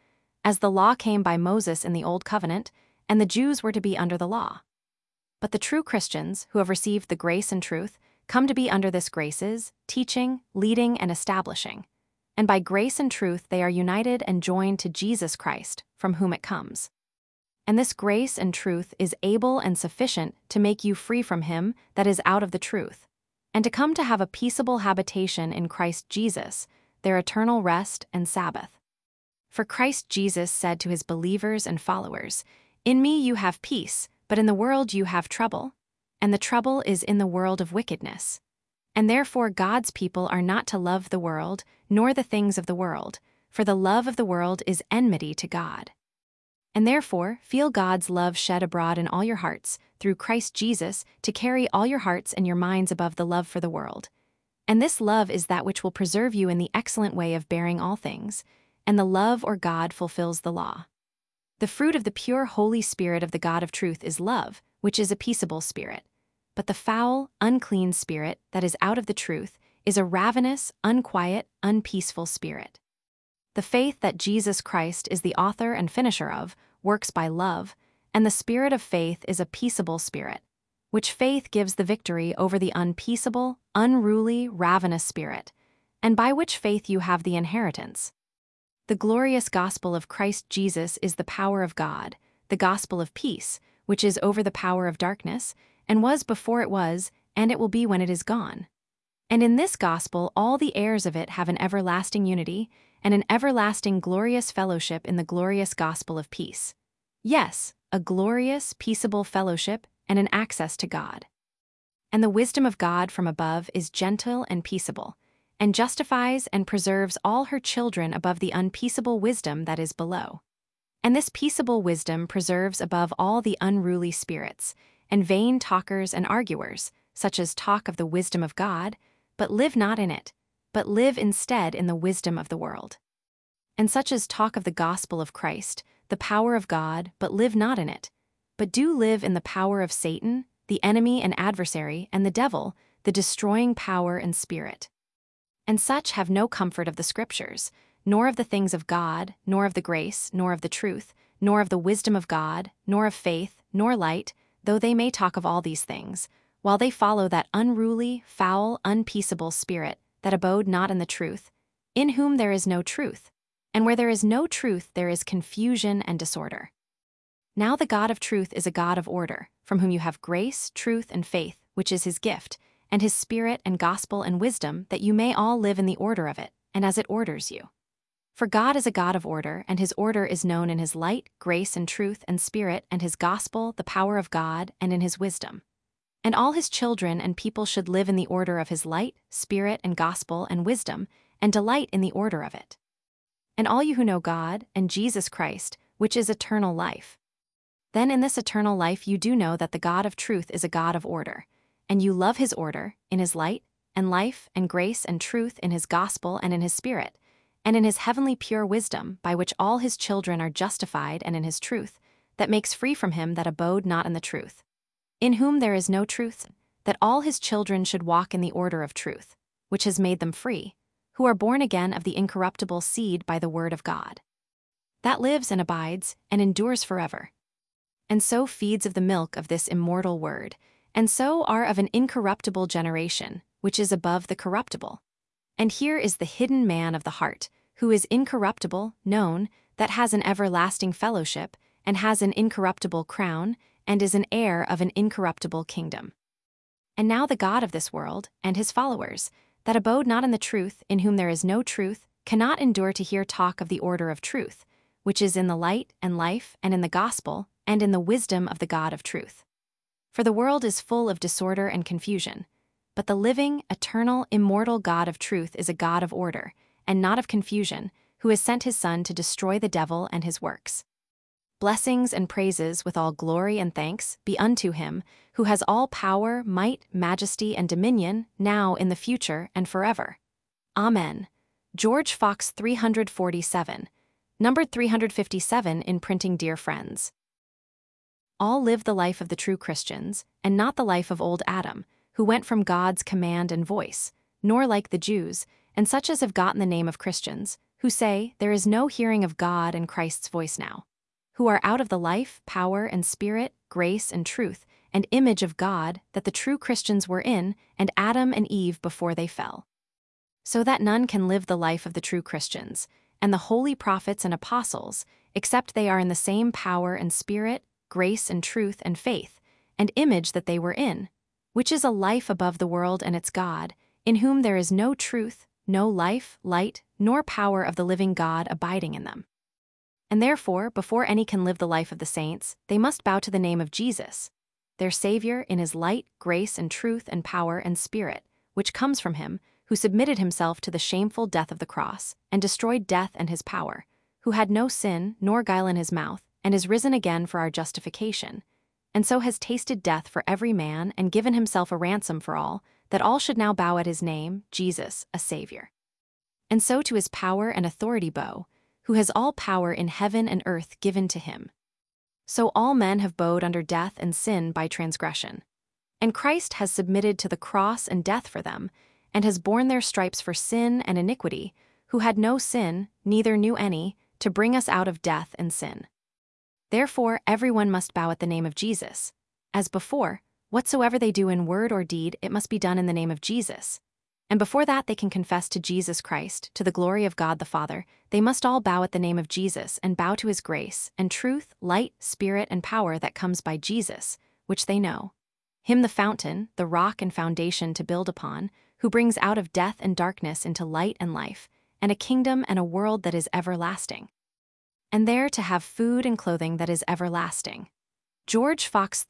as the law came by Moses in the Old Covenant, and the Jews were to be under the law. But the true Christians, who have received the grace and truth, come to be under this graces, teaching, leading, and establishing. And by grace and truth they are united and joined to Jesus Christ, from whom it comes. And this grace and truth is able and sufficient to make you free from him that is out of the truth, and to come to have a peaceable habitation in Christ Jesus, their eternal rest and Sabbath. For Christ Jesus said to his believers and followers, "In me you have peace, but in the world you have trouble, and the trouble is in the world of wickedness. And therefore God's people are not to love the world, nor the things of the world, for the love of the world is enmity to God. And therefore feel God's love shed abroad in all your hearts, through Christ Jesus, to carry all your hearts and your minds above the love for the world. And this love is that which will preserve you in the excellent way of bearing all things, and the love or God fulfills the law. The fruit of the pure Holy Spirit of the God of truth is love, which is a peaceable spirit. But the foul, unclean spirit that is out of the truth is a ravenous, unquiet, unpeaceful spirit. The faith that Jesus Christ is the author and finisher of works by love, and the spirit of faith is a peaceable spirit, which faith gives the victory over the unpeaceable, unruly, ravenous spirit, and by which faith you have the inheritance. The glorious gospel of Christ Jesus is the power of God, the gospel of peace, which is over the power of darkness, and was before it was, and it will be when it is gone. And in this gospel all the heirs of it have an everlasting unity, and an everlasting glorious fellowship in the glorious gospel of peace. Yes, a glorious, peaceable fellowship and an access to God. And the wisdom of God from above is gentle and peaceable, and justifies and preserves all her children above the unpeaceable wisdom that is below. And this peaceable wisdom preserves above all the unruly spirits, and vain talkers and arguers, such as talk of the wisdom of God, but live not in it, but live instead in the wisdom of the world. And such as talk of the gospel of Christ, the power of God, but live not in it, but do live in the power of Satan, the enemy and adversary, and the devil, the destroying power and spirit. And such have no comfort of the Scriptures, nor of the things of God, nor of the grace, nor of the truth, nor of the wisdom of God, nor of faith, nor light, though they may talk of all these things, while they follow that unruly, foul, unpeaceable spirit that abode not in the truth, in whom there is no truth, and where there is no truth there is confusion and disorder. Now the God of truth is a God of order, from whom you have grace, truth, and faith, which is his gift, and his spirit and gospel and wisdom, that you may all live in the order of it, and as it orders you. For God is a God of order, and his order is known in his light, grace, and truth, and spirit, and his gospel, the power of God, and in his wisdom. And all his children and people should live in the order of his light, spirit, and gospel, and wisdom, and delight in the order of it. And all you who know God, and Jesus Christ, which is eternal life. Then in this eternal life you do know that the God of truth is a God of order, and you love his order, in his light, and life, and grace, and truth, in his gospel, and in his spirit, and in his heavenly pure wisdom, by which all his children are justified, and in his truth, that makes free from him that abode not in the truth, in whom there is no truth, that all his children should walk in the order of truth, which has made them free, who are born again of the incorruptible seed by the word of God, that lives and abides, and endures forever. And so feeds of the milk of this immortal word, and so are of an incorruptible generation, which is above the corruptible. And here is the hidden man of the heart, who is incorruptible, known, that has an everlasting fellowship, and has an incorruptible crown, and is an heir of an incorruptible kingdom. And now the God of this world, and his followers, that abode not in the truth, in whom there is no truth, cannot endure to hear talk of the order of truth, which is in the light and life, and in the gospel, and in the wisdom of the God of truth. For the world is full of disorder and confusion, but the living, eternal, immortal God of truth is a God of order, and not of confusion, who has sent his Son to destroy the devil and his works. Blessings and praises with all glory and thanks be unto him, who has all power, might, majesty, and dominion, now, in the future, and forever. Amen. George Fox 347, numbered 357 in printing. Dear friends, all live the life of the true Christians, and not the life of old Adam, who went from God's command and voice, nor like the Jews, and such as have gotten the name of Christians, who say, "There is no hearing of God and Christ's voice now," who are out of the life, power, and spirit, grace, and truth, and image of God that the true Christians were in, and Adam and Eve before they fell. So that none can live the life of the true Christians, and the holy prophets and apostles, except they are in the same power and spirit, grace and truth and faith, and image that they were in, which is a life above the world and its God, in whom there is no truth, no life, light, nor power of the living God abiding in them. And therefore, before any can live the life of the saints, they must bow to the name of Jesus, their Savior, in his light, grace, and truth, and power, and spirit, which comes from him, who submitted himself to the shameful death of the cross, and destroyed death and his power, who had no sin nor guile in his mouth, and is risen again for our justification, and so has tasted death for every man, and given himself a ransom for all, that all should now bow at his name, Jesus, a Savior. And so to his power and authority bow, who has all power in heaven and earth given to him. So all men have bowed under death and sin by transgression. And Christ has submitted to the cross and death for them, and has borne their stripes for sin and iniquity, who had no sin, neither knew any, to bring us out of death and sin. Therefore everyone must bow at the name of Jesus. As before, whatsoever they do in word or deed, it must be done in the name of Jesus. And before that they can confess to Jesus Christ, to the glory of God the Father, they must all bow at the name of Jesus and bow to his grace, and truth, light, spirit, and power that comes by Jesus, which they know. Him the fountain, the rock and foundation to build upon, who brings out of death and darkness into light and life, and a kingdom and a world that is everlasting. And there to have food and clothing that is everlasting. George Fox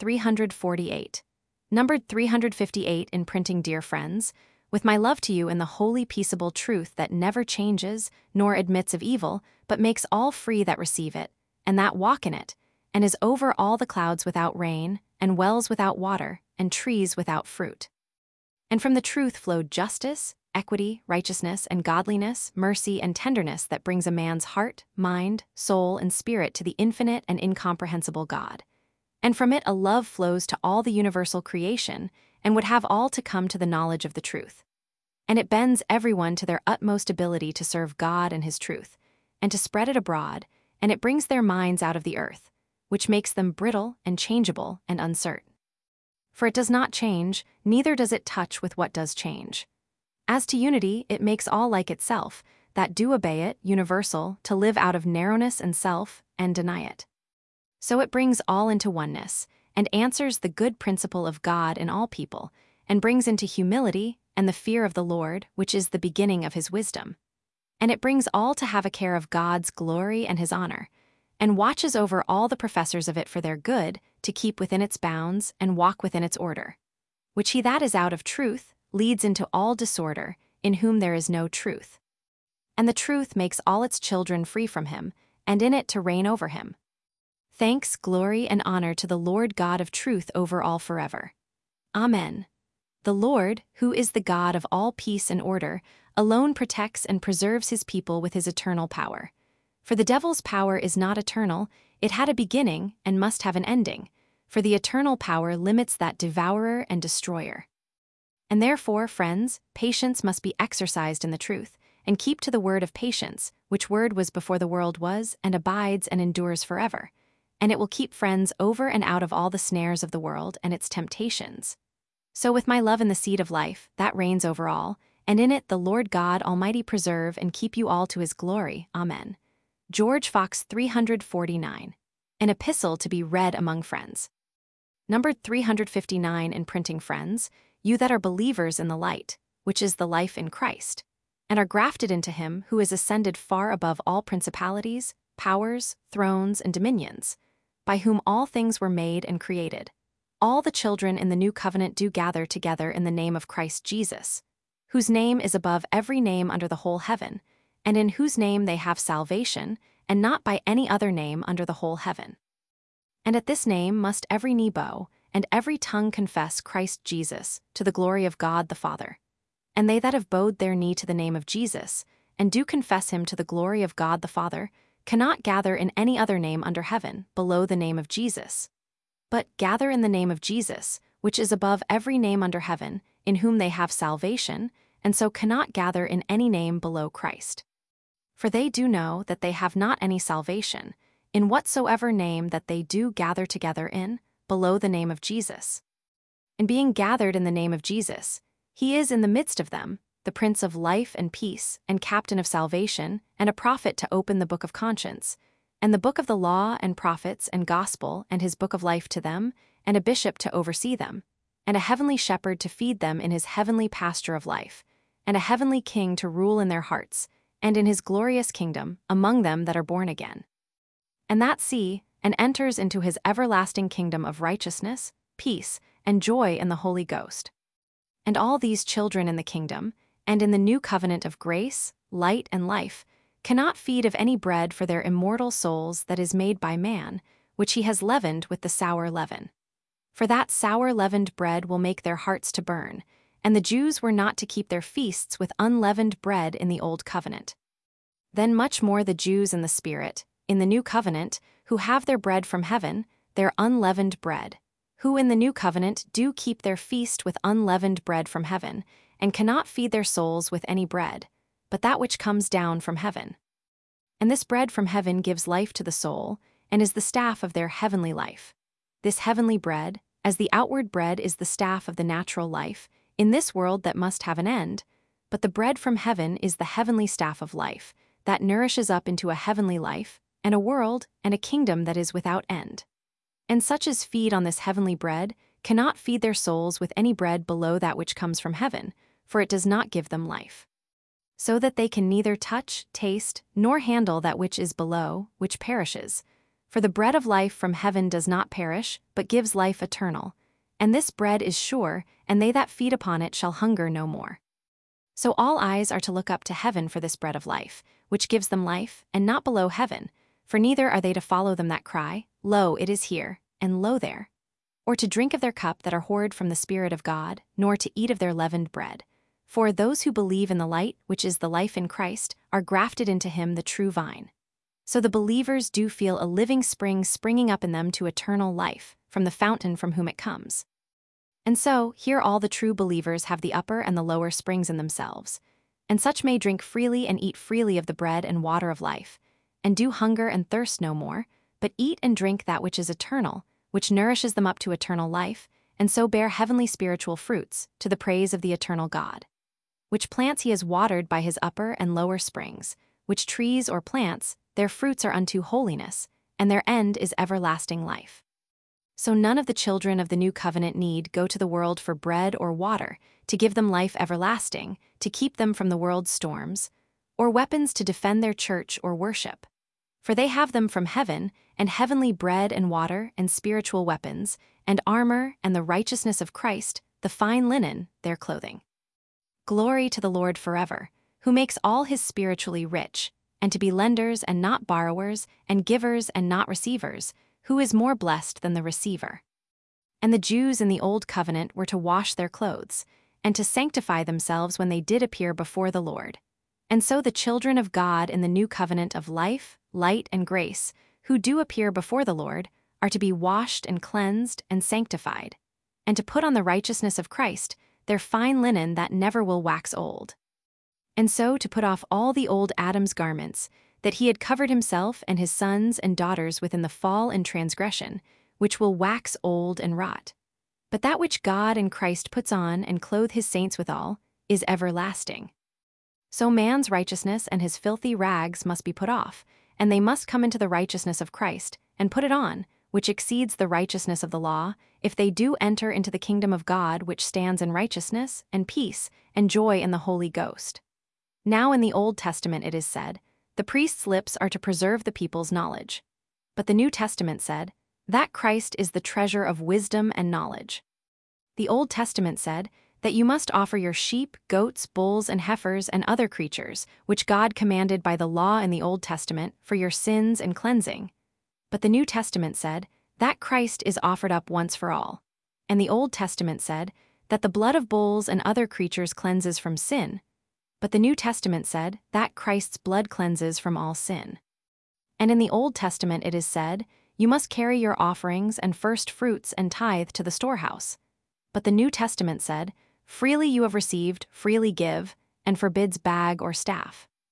348. Numbered 358 in printing. Dear friends, with my love to you in the holy peaceable truth that never changes, nor admits of evil, but makes all free that receive it, and that walk in it, and is over all the clouds without rain, and wells without water, and trees without fruit. And from the truth flowed justice, equity, righteousness, and godliness, mercy, and tenderness that brings a man's heart, mind, soul, and spirit to the infinite and incomprehensible God. And from it a love flows to all the universal creation, and would have all to come to the knowledge of the truth. And it bends everyone to their utmost ability to serve God and his truth, and to spread it abroad, and it brings their minds out of the earth, which makes them brittle and changeable and uncertain. For it does not change, neither does it touch with what does change. As to unity, it makes all like itself, that do obey it, universal, to live out of narrowness and self, and deny it. So it brings all into oneness, and answers the good principle of God in all people, and brings into humility and the fear of the Lord, which is the beginning of his wisdom. And it brings all to have a care of God's glory and his honor, and watches over all the professors of it for their good, to keep within its bounds and walk within its order. Which he that is out of truth leads into all disorder, in whom there is no truth. And the truth makes all its children free from him, and in it to reign over him. Thanks, glory, and honor to the Lord God of truth over all forever. Amen. The Lord, who is the God of all peace and order, alone protects and preserves his people with his eternal power. For the devil's power is not eternal, it had a beginning and must have an ending, for the eternal power limits that devourer and destroyer. And therefore, friends, patience must be exercised in the truth, and keep to the word of patience, which word was before the world was, and abides and endures forever. And it will keep friends over and out of all the snares of the world and its temptations. So with my love in the seed of life, that reigns over all, and in it the Lord God Almighty preserve and keep you all to his glory. Amen. George Fox 349. An epistle to be read among friends. Numbered 359 in printing. Friends, you that are believers in the light, which is the life in Christ, and are grafted into him who is ascended far above all principalities, powers, thrones, and dominions, by whom all things were made and created. All the children in the new covenant do gather together in the name of Christ Jesus, whose name is above every name under the whole heaven, and in whose name they have salvation, and not by any other name under the whole heaven. And at this name must every knee bow, and every tongue confess Christ Jesus, to the glory of God the Father. And they that have bowed their knee to the name of Jesus, and do confess him to the glory of God the Father, cannot gather in any other name under heaven below the name of Jesus, but gather in the name of Jesus, which is above every name under heaven, in whom they have salvation, and so cannot gather in any name below Christ. For they do know that they have not any salvation, in whatsoever name that they do gather together in, below the name of Jesus. And being gathered in the name of Jesus, he is in the midst of them, the Prince of life and peace, and captain of salvation, and a prophet to open the book of conscience, and the book of the law and prophets and gospel, and his book of life to them, and a bishop to oversee them, and a heavenly shepherd to feed them in his heavenly pasture of life, and a heavenly king to rule in their hearts, and in his glorious kingdom, among them that are born again. And that see, and enters into his everlasting kingdom of righteousness, peace, and joy in the Holy Ghost. And all these children in the kingdom, and in the new covenant of grace, light, and life, cannot feed of any bread for their immortal souls that is made by man, which he has leavened with the sour leaven. For that sour leavened bread will make their hearts to burn, and the Jews were not to keep their feasts with unleavened bread in the old covenant. Then much more the Jews in the Spirit, in the new covenant, who have their bread from heaven, their unleavened bread, who in the new covenant do keep their feast with unleavened bread from heaven, and cannot feed their souls with any bread, but that which comes down from heaven. And this bread from heaven gives life to the soul, and is the staff of their heavenly life. This heavenly bread, as the outward bread is the staff of the natural life, in this world that must have an end, but the bread from heaven is the heavenly staff of life, that nourishes up into a heavenly life, and a world, and a kingdom that is without end. And such as feed on this heavenly bread cannot feed their souls with any bread below that which comes from heaven, for it does not give them life. So that they can neither touch, taste, nor handle that which is below, which perishes. For the bread of life from heaven does not perish, but gives life eternal. And this bread is sure, and they that feed upon it shall hunger no more. So all eyes are to look up to heaven for this bread of life, which gives them life, and not below heaven, for neither are they to follow them that cry, Lo, it is here, and lo there, or to drink of their cup that are poured from the Spirit of God, nor to eat of their leavened bread. For those who believe in the light, which is the life in Christ, are grafted into him the true vine. So the believers do feel a living spring springing up in them to eternal life, from the fountain from whom it comes. And so, here all the true believers have the upper and the lower springs in themselves, and such may drink freely and eat freely of the bread and water of life, and do hunger and thirst no more, but eat and drink that which is eternal, which nourishes them up to eternal life, and so bear heavenly spiritual fruits, to the praise of the eternal God. Which plants he has watered by his upper and lower springs, which trees or plants, their fruits are unto holiness, and their end is everlasting life. So none of the children of the new covenant need go to the world for bread or water, to give them life everlasting, to keep them from the world's storms, or weapons to defend their church or worship. For they have them from heaven, and heavenly bread and water, and spiritual weapons, and armor, and the righteousness of Christ, the fine linen, their clothing. Glory to the Lord forever, who makes all his spiritually rich, and to be lenders and not borrowers, and givers and not receivers, who is more blessed than the receiver. And the Jews in the old covenant were to wash their clothes, and to sanctify themselves when they did appear before the Lord. And so the children of God in the new covenant of life, light, and grace, who do appear before the Lord, are to be washed and cleansed and sanctified, and to put on the righteousness of Christ, their fine linen that never will wax old. And so to put off all the old Adam's garments, that he had covered himself and his sons and daughters within the fall and transgression, which will wax old and rot. But that which God and Christ puts on and clothe his saints withal, is everlasting. So man's righteousness and his filthy rags must be put off, and they must come into the righteousness of Christ, and put it on, which exceeds the righteousness of the law, if they do enter into the kingdom of God which stands in righteousness, and peace, and joy in the Holy Ghost. Now in the Old Testament it is said, the priest's lips are to preserve the people's knowledge. But the New Testament said, that Christ is the treasure of wisdom and knowledge. The Old Testament said, that you must offer your sheep, goats, bulls, and heifers and other creatures, which God commanded by the law in the Old Testament, for your sins and cleansing. But the New Testament said, that Christ is offered up once for all. And the Old Testament said, that the blood of bulls and other creatures cleanses from sin. But the New Testament said, that Christ's blood cleanses from all sin. And in the Old Testament it is said, you must carry your offerings and first fruits and tithe to the storehouse. But the New Testament said, freely you have received, freely give, and forbids bag or staff.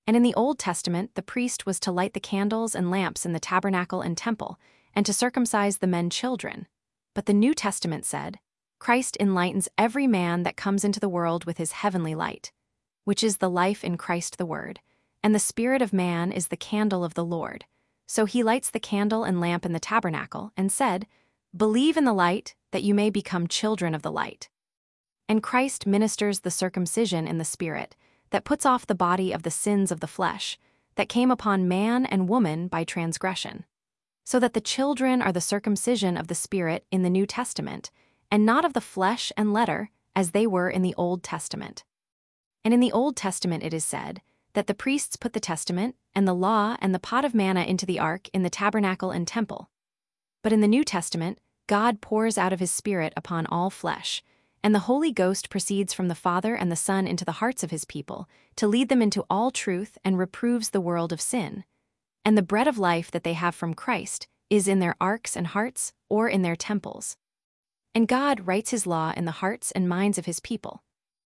And in the Old Testament, the priest was to light the candles and lamps in the tabernacle and temple, and to circumcise the men children. But the New Testament said, Christ enlightens every man that comes into the world with his heavenly light, which is the life in Christ the Word, and the spirit of man is the candle of the Lord. So he lights the candle and lamp in the tabernacle, and said, Believe in the light, that you may become children of the light. And Christ ministers the circumcision in the Spirit, that puts off the body of the sins of the flesh, that came upon man and woman by transgression. So that the children are the circumcision of the Spirit in the New Testament, and not of the flesh and letter, as they were in the Old Testament. And in the Old Testament it is said, that the priests put the testament, and the law, and the pot of manna into the ark in the tabernacle and temple. But in the New Testament, God pours out of his Spirit upon all flesh, and the Holy Ghost proceeds from the Father and the Son into the hearts of his people, to lead them into all truth and reproves the world of sin. And the bread of life that they have from Christ is in their arks and hearts, or in their temples. And God writes his law in the hearts and minds of his people.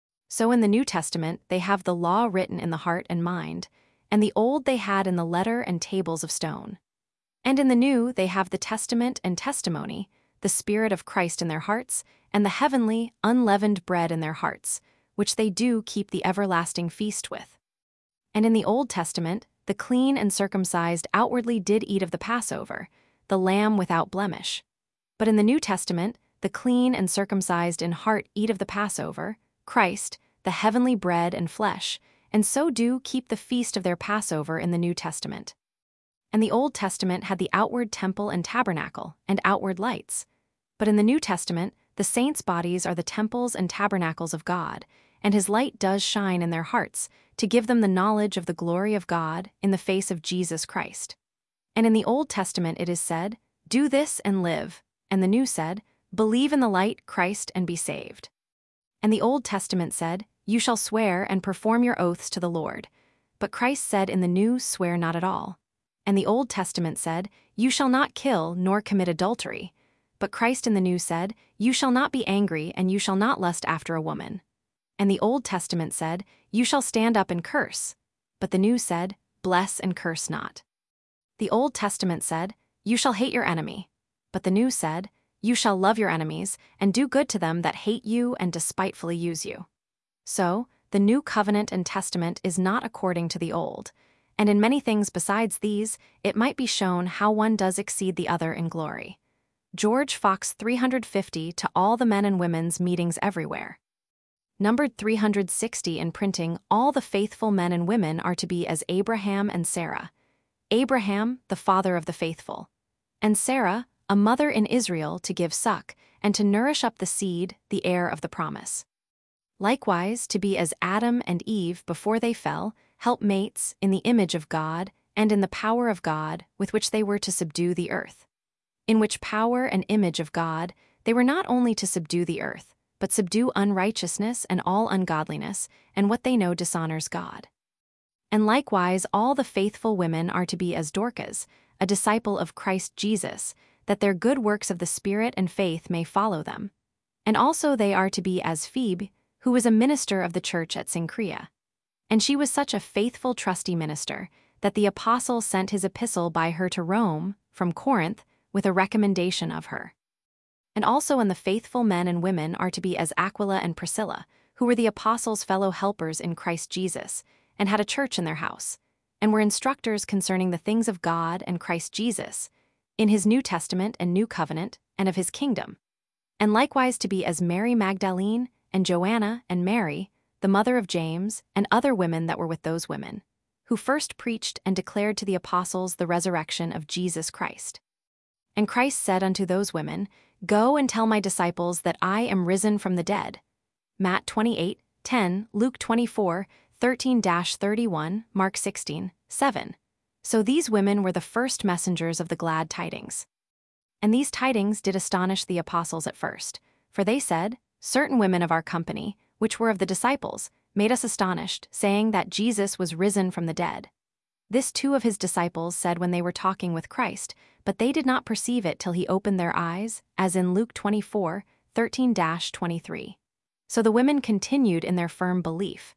So in the New Testament they have the law written in the heart and mind, and the old they had in the letter and tables of stone. And in the New they have the testament and testimony, the Spirit of Christ in their hearts, and the heavenly, unleavened bread in their hearts, which they do keep the everlasting feast with. And in the Old Testament, the clean and circumcised outwardly did eat of the Passover, the lamb without blemish. But in the New Testament, the clean and circumcised in heart eat of the Passover, Christ, the heavenly bread and flesh, and so do keep the feast of their Passover in the New Testament. And the Old Testament had the outward temple and tabernacle, and outward lights. But in the New Testament, the saints' bodies are the temples and tabernacles of God, and his light does shine in their hearts, to give them the knowledge of the glory of God in the face of Jesus Christ. And in the Old Testament it is said, Do this and live, and the New said, Believe in the light, Christ, and be saved. And the Old Testament said, You shall swear and perform your oaths to the Lord. But Christ said in the New, Swear not at all. And the Old Testament said, You shall not kill nor commit adultery. But Christ in the New said, You shall not be angry, and you shall not lust after a woman. And the Old Testament said, You shall stand up and curse. But the New said, Bless and curse not. The Old Testament said, You shall hate your enemy. But the New said, You shall love your enemies, and do good to them that hate you and despitefully use you. So, the New Covenant and Testament is not according to the Old, and in many things besides these, it might be shown how one does exceed the other in glory. George Fox 350 to all the men and women's meetings everywhere. Numbered 360 in printing, all the faithful men and women are to be as Abraham and Sarah. Abraham, the father of the faithful, and Sarah, a mother in Israel to give suck, and to nourish up the seed, the heir of the promise. Likewise, to be as Adam and Eve before they fell, helpmates in the image of God and in the power of God with which they were to subdue the earth. In which power and image of God, they were not only to subdue the earth, but subdue unrighteousness and all ungodliness, and what they know dishonors God. And likewise all the faithful women are to be as Dorcas, a disciple of Christ Jesus, that their good works of the Spirit and faith may follow them. And also they are to be as Phoebe, who was a minister of the church at Cenchrea. And she was such a faithful trusty minister, that the apostle sent his epistle by her to Rome, from Corinth, with a recommendation of her. And also in the faithful men and women are to be as Aquila and Priscilla, who were the apostles' fellow helpers in Christ Jesus, and had a church in their house, and were instructors concerning the things of God and Christ Jesus, in his New Testament and New Covenant, and of his kingdom. And likewise to be as Mary Magdalene, and Joanna, and Mary, the mother of James, and other women that were with those women, who first preached and declared to the apostles the resurrection of Jesus Christ. And Christ said unto those women, Go and tell my disciples that I am risen from the dead. Matt 28:10, Luke 24:13-31, Mark 16:7. So these women were the first messengers of the glad tidings. And these tidings did astonish the apostles at first, for they said, Certain women of our company, which were of the disciples, made us astonished, saying that Jesus was risen from the dead. This two of his disciples said when they were talking with Christ, but they did not perceive it till he opened their eyes, as in Luke 24:13-23. So the women continued in their firm belief,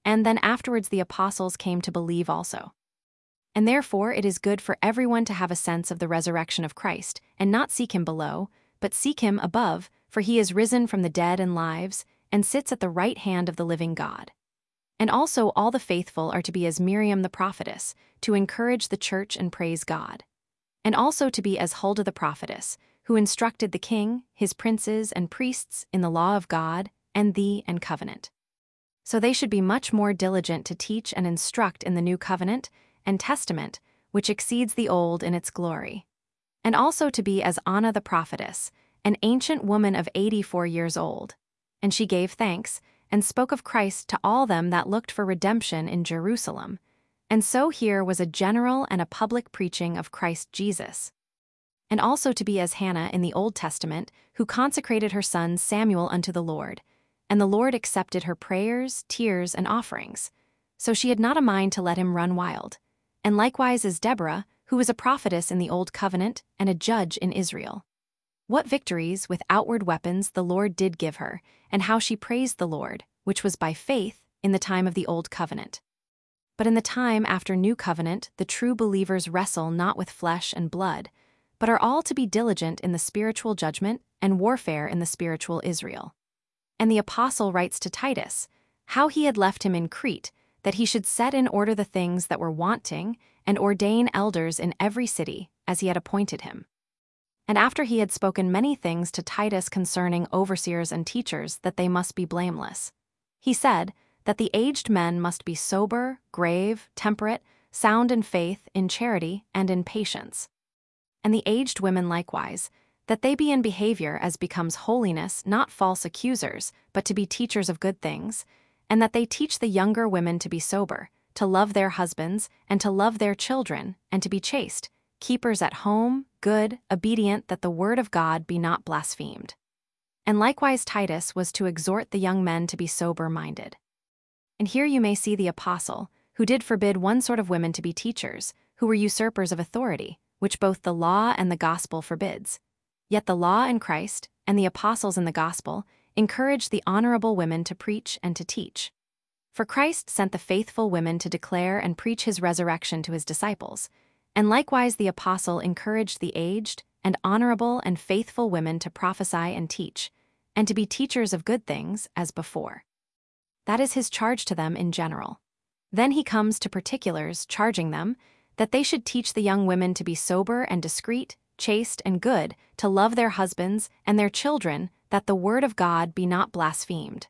and then afterwards the apostles came to believe also. And therefore it is good for everyone to have a sense of the resurrection of Christ, and not seek him below, but seek him above, for he is risen from the dead and lives, and sits at the right hand of the living God. And also all the faithful are to be as Miriam the prophetess, to encourage the church and praise God. And also to be as Huldah the prophetess, who instructed the king, his princes, and priests in the law of God, and thee and covenant. So they should be much more diligent to teach and instruct in the new covenant and testament, which exceeds the old in its glory. And also to be as Anna the prophetess, an ancient woman of 84 years old. And she gave thanks, and spoke of Christ to all them that looked for redemption in Jerusalem. And so here was a general and a public preaching of Christ Jesus. And also to be as Hannah in the Old Testament, who consecrated her son Samuel unto the Lord. And the Lord accepted her prayers, tears, and offerings. So she had not a mind to let him run wild. And likewise as Deborah, who was a prophetess in the Old Covenant and a judge in Israel. What victories with outward weapons the Lord did give her, and how she praised the Lord, which was by faith, in the time of the Old Covenant. But in the time after New Covenant the true believers wrestle not with flesh and blood, but are all to be diligent in the spiritual judgment and warfare in the spiritual Israel. And the apostle writes to Titus, how he had left him in Crete, that he should set in order the things that were wanting, and ordain elders in every city, as he had appointed him. And after he had spoken many things to Titus concerning overseers and teachers, that they must be blameless, he said that the aged men must be sober, grave, temperate, sound in faith, in charity, and in patience. And the aged women likewise, that they be in behavior as becomes holiness, not false accusers, but to be teachers of good things, and that they teach the younger women to be sober, to love their husbands, and to love their children, and to be chaste, keepers at home, good, obedient, that the word of God be not blasphemed. And likewise Titus was to exhort the young men to be sober-minded. And here you may see the apostle, who did forbid one sort of women to be teachers, who were usurpers of authority, which both the law and the gospel forbids. Yet the law in Christ, and the apostles in the gospel, encourage the honorable women to preach and to teach. For Christ sent the faithful women to declare and preach his resurrection to his disciples, and likewise the apostle encouraged the aged and honorable and faithful women to prophesy and teach, and to be teachers of good things, as before. That is his charge to them in general. Then he comes to particulars, charging them that they should teach the young women to be sober and discreet, chaste and good, to love their husbands and their children, that the word of God be not blasphemed.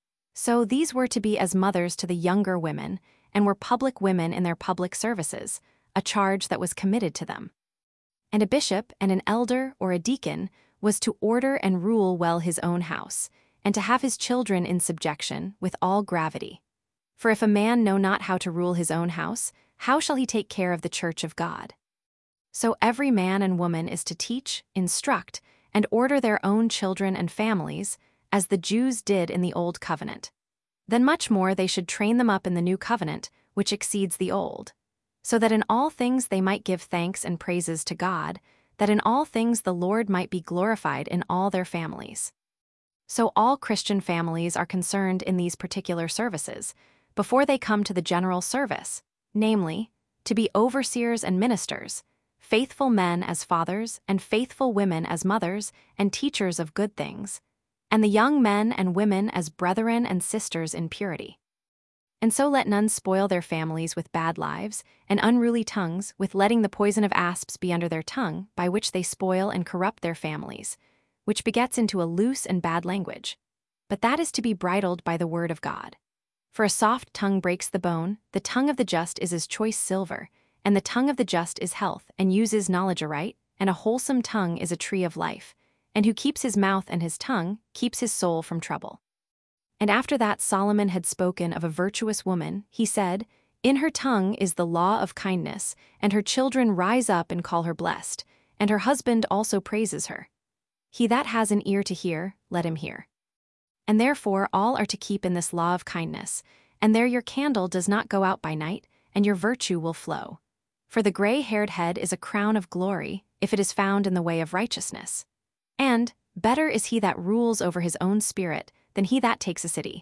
So these were to be as mothers to the younger women, and were public women in their public services, a charge that was committed to them. And a bishop and an elder or a deacon was to order and rule well his own house, and to have his children in subjection with all gravity. For if a man know not how to rule his own house, how shall he take care of the church of God? So every man and woman is to teach, instruct, and order their own children and families, as the Jews did in the Old Covenant. Then much more they should train them up in the New Covenant, which exceeds the Old, so that in all things they might give thanks and praises to God, that in all things the Lord might be glorified in all their families. So all Christian families are concerned in these particular services, before they come to the general service, namely, to be overseers and ministers, faithful men as fathers, and faithful women as mothers, and teachers of good things, and the young men and women as brethren and sisters in purity. And so let none spoil their families with bad lives, and unruly tongues, with letting the poison of asps be under their tongue, by which they spoil and corrupt their families, which begets into a loose and bad language. But that is to be bridled by the word of God. For a soft tongue breaks the bone, the tongue of the just is as choice silver, and the tongue of the just is health, and uses knowledge aright, and a wholesome tongue is a tree of life, and who keeps his mouth and his tongue, keeps his soul from trouble. And after that Solomon had spoken of a virtuous woman, he said, in her tongue is the law of kindness, and her children rise up and call her blessed, and her husband also praises her. He that has an ear to hear, let him hear. And therefore all are to keep in this law of kindness, and there your candle does not go out by night, and your virtue will flow. For the gray-haired head is a crown of glory, if it is found in the way of righteousness. And better is he that rules over his own spirit than he that takes a city.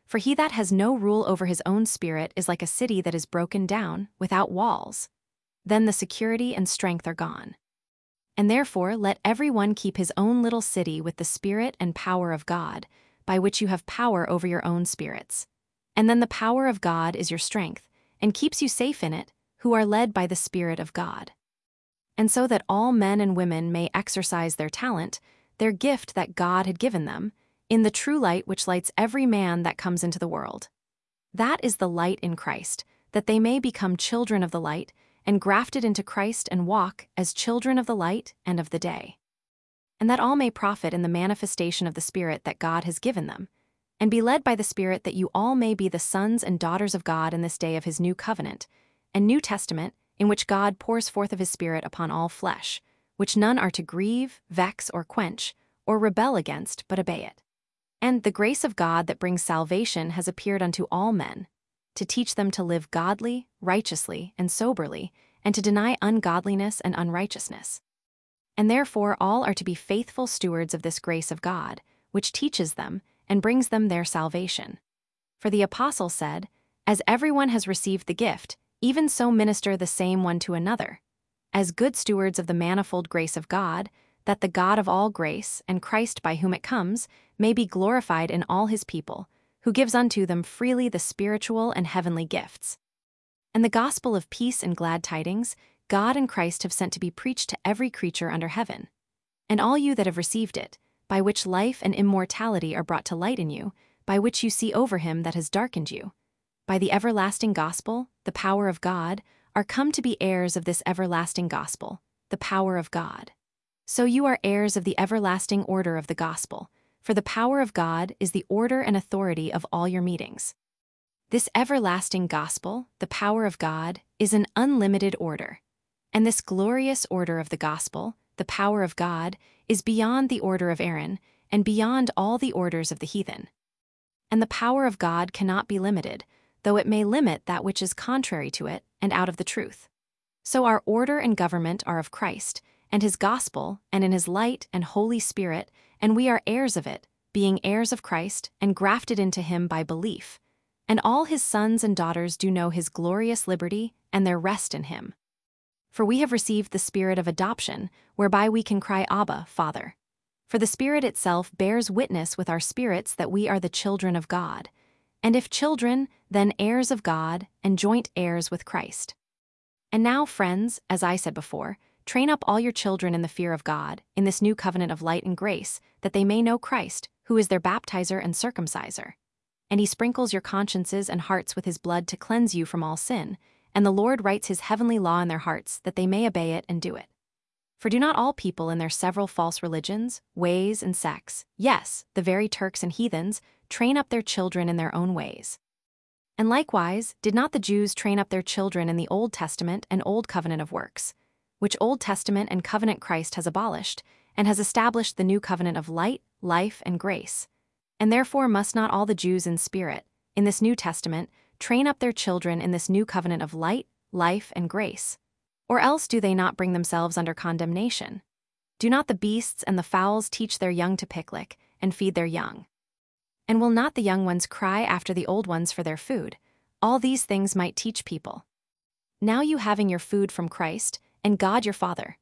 For he that has no rule over his own spirit is like a city that is broken down, without walls. Then the security and strength are gone. And therefore let every one keep his own little city with the spirit and power of God, by which you have power over your own spirits. And then the power of God is your strength, and keeps you safe in it, who are led by the Spirit of God. And so that all men and women may exercise their talent, their gift that God had given them, in the true light which lights every man that comes into the world. That is the light in Christ, that they may become children of the light, and grafted into Christ and walk as children of the light and of the day. And that all may profit in the manifestation of the Spirit that God has given them, and be led by the Spirit that you all may be the sons and daughters of God in this day of his new covenant, and New Testament, in which God pours forth of his Spirit upon all flesh, which none are to grieve, vex, or quench, or rebel against, but obey it. And the grace of God that brings salvation has appeared unto all men, to teach them to live godly, righteously, and soberly, and to deny ungodliness and unrighteousness. And therefore all are to be faithful stewards of this grace of God, which teaches them, and brings them their salvation. For the apostle said, "As everyone has received the gift, even so minister the same one to another, as good stewards of the manifold grace of God, that the God of all grace, and Christ by whom it comes, may be glorified in all his people, who gives unto them freely the spiritual and heavenly gifts. And the gospel of peace and glad tidings, God and Christ have sent to be preached to every creature under heaven. And all you that have received it, by which life and immortality are brought to light in you, by which you see over him that has darkened you, by the everlasting gospel, the power of God, are come to be heirs of this everlasting gospel, the power of God. So you are heirs of the everlasting order of the gospel, for the power of God is the order and authority of all your meetings. This everlasting gospel, the power of God, is an unlimited order. And this glorious order of the gospel, the power of God, is beyond the order of Aaron, and beyond all the orders of the heathen. And the power of God cannot be limited, though it may limit that which is contrary to it and out of the truth. So our order and government are of Christ, and his gospel, and in his light and Holy Spirit, and we are heirs of it, being heirs of Christ, and grafted into him by belief. And all his sons and daughters do know his glorious liberty, and their rest in him. For we have received the Spirit of adoption, whereby we can cry, Abba, Father. For the Spirit itself bears witness with our spirits that we are the children of God. And if children, then heirs of God, and joint heirs with Christ. And now, friends, as I said before, train up all your children in the fear of God, in this new covenant of light and grace, that they may know Christ, who is their baptizer and circumciser. And he sprinkles your consciences and hearts with his blood to cleanse you from all sin, and the Lord writes his heavenly law in their hearts, that they may obey it and do it. For do not all people in their several false religions, ways, and sects, yes, the very Turks and heathens, train up their children in their own ways? And likewise, did not the Jews train up their children in the Old Testament and Old Covenant of works, which Old Testament and covenant Christ has abolished, and has established the new covenant of light, life, and grace? And therefore must not all the Jews in spirit, in this New Testament, train up their children in this new covenant of light, life, and grace? Or else do they not bring themselves under condemnation? Do not the beasts and the fowls teach their young to picklick, and feed their young? And will not the young ones cry after the old ones for their food? All these things might teach people. Now you having your food from Christ, and God your Father.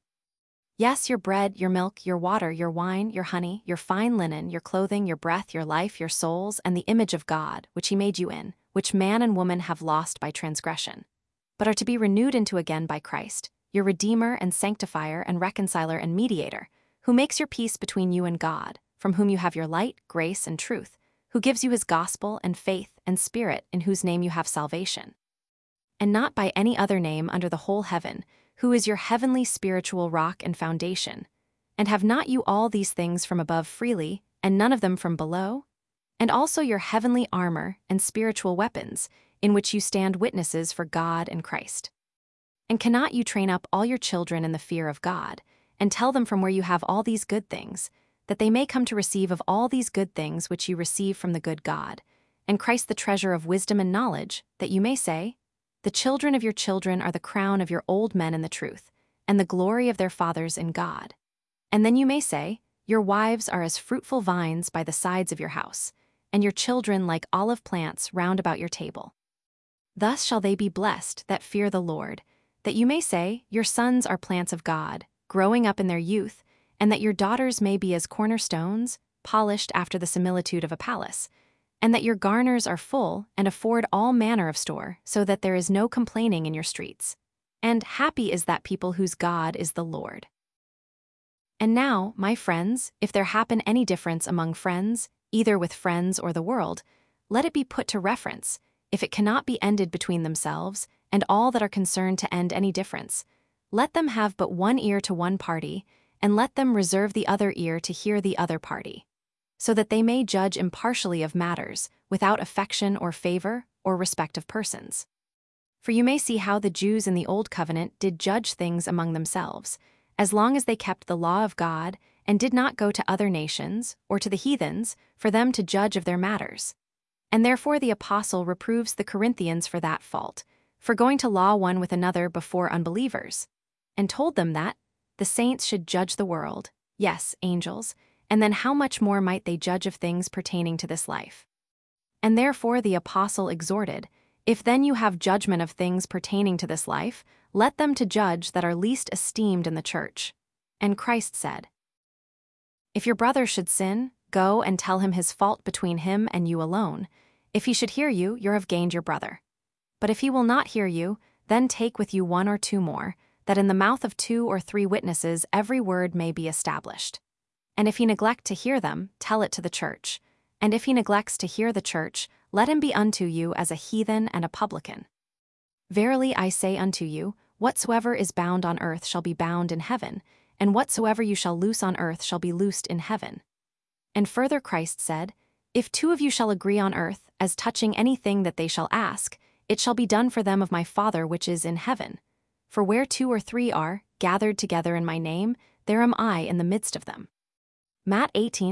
Yes, your bread, your milk, your water, your wine, your honey, your fine linen, your clothing, your breath, your life, your souls, and the image of God, which he made you in, which man and woman have lost by transgression, but are to be renewed into again by Christ, your Redeemer and Sanctifier and Reconciler and Mediator, who makes your peace between you and God, from whom you have your light, grace, and truth, who gives you his gospel and faith and Spirit, in whose name you have salvation. And not by any other name under the whole heaven, who is your heavenly spiritual rock and foundation. And have not you all these things from above freely, and none of them from below? And also your heavenly armor and spiritual weapons, in which you stand witnesses for God and Christ. And cannot you train up all your children in the fear of God, and tell them from where you have all these good things, that they may come to receive of all these good things which you receive from the good God, and Christ the treasure of wisdom and knowledge, that you may say, the children of your children are the crown of your old men in the truth, and the glory of their fathers in God. And then you may say, your wives are as fruitful vines by the sides of your house, and your children like olive plants round about your table. Thus shall they be blessed that fear the Lord, that you may say, your sons are plants of God, growing up in their youth, and that your daughters may be as cornerstones, polished after the similitude of a palace, and that your garners are full and afford all manner of store, so that there is no complaining in your streets. And happy is that people whose God is the Lord. And now, my friends, if there happen any difference among friends, either with friends or the world, let it be put to reference, if it cannot be ended between themselves, and all that are concerned to end any difference. Let them have but one ear to one party, and let them reserve the other ear to hear the other party, so that they may judge impartially of matters, without affection or favor or respect of persons. For you may see how the Jews in the Old Covenant did judge things among themselves, as long as they kept the law of God and did not go to other nations or to the heathens for them to judge of their matters. And therefore the apostle reproves the Corinthians for that fault, for going to law one with another before unbelievers, and told them that the saints should judge the world, yes, angels, and then how much more might they judge of things pertaining to this life. And therefore the apostle exhorted, if then you have judgment of things pertaining to this life, let them to judge that are least esteemed in the church. And Christ said, if your brother should sin, go and tell him his fault between him and you alone. If he should hear you, you have gained your brother. But if he will not hear you, then take with you one or two more, that in the mouth of 2 or 3 witnesses every word may be established. And if he neglect to hear them, tell it to the church. And if he neglects to hear the church, let him be unto you as a heathen and a publican. Verily I say unto you, whatsoever is bound on earth shall be bound in heaven, and whatsoever you shall loose on earth shall be loosed in heaven. And further Christ said, if 2 of you shall agree on earth, as touching anything that they shall ask, it shall be done for them of my Father which is in heaven. For where 2 or 3 are gathered together in my name, there am I in the midst of them. Matt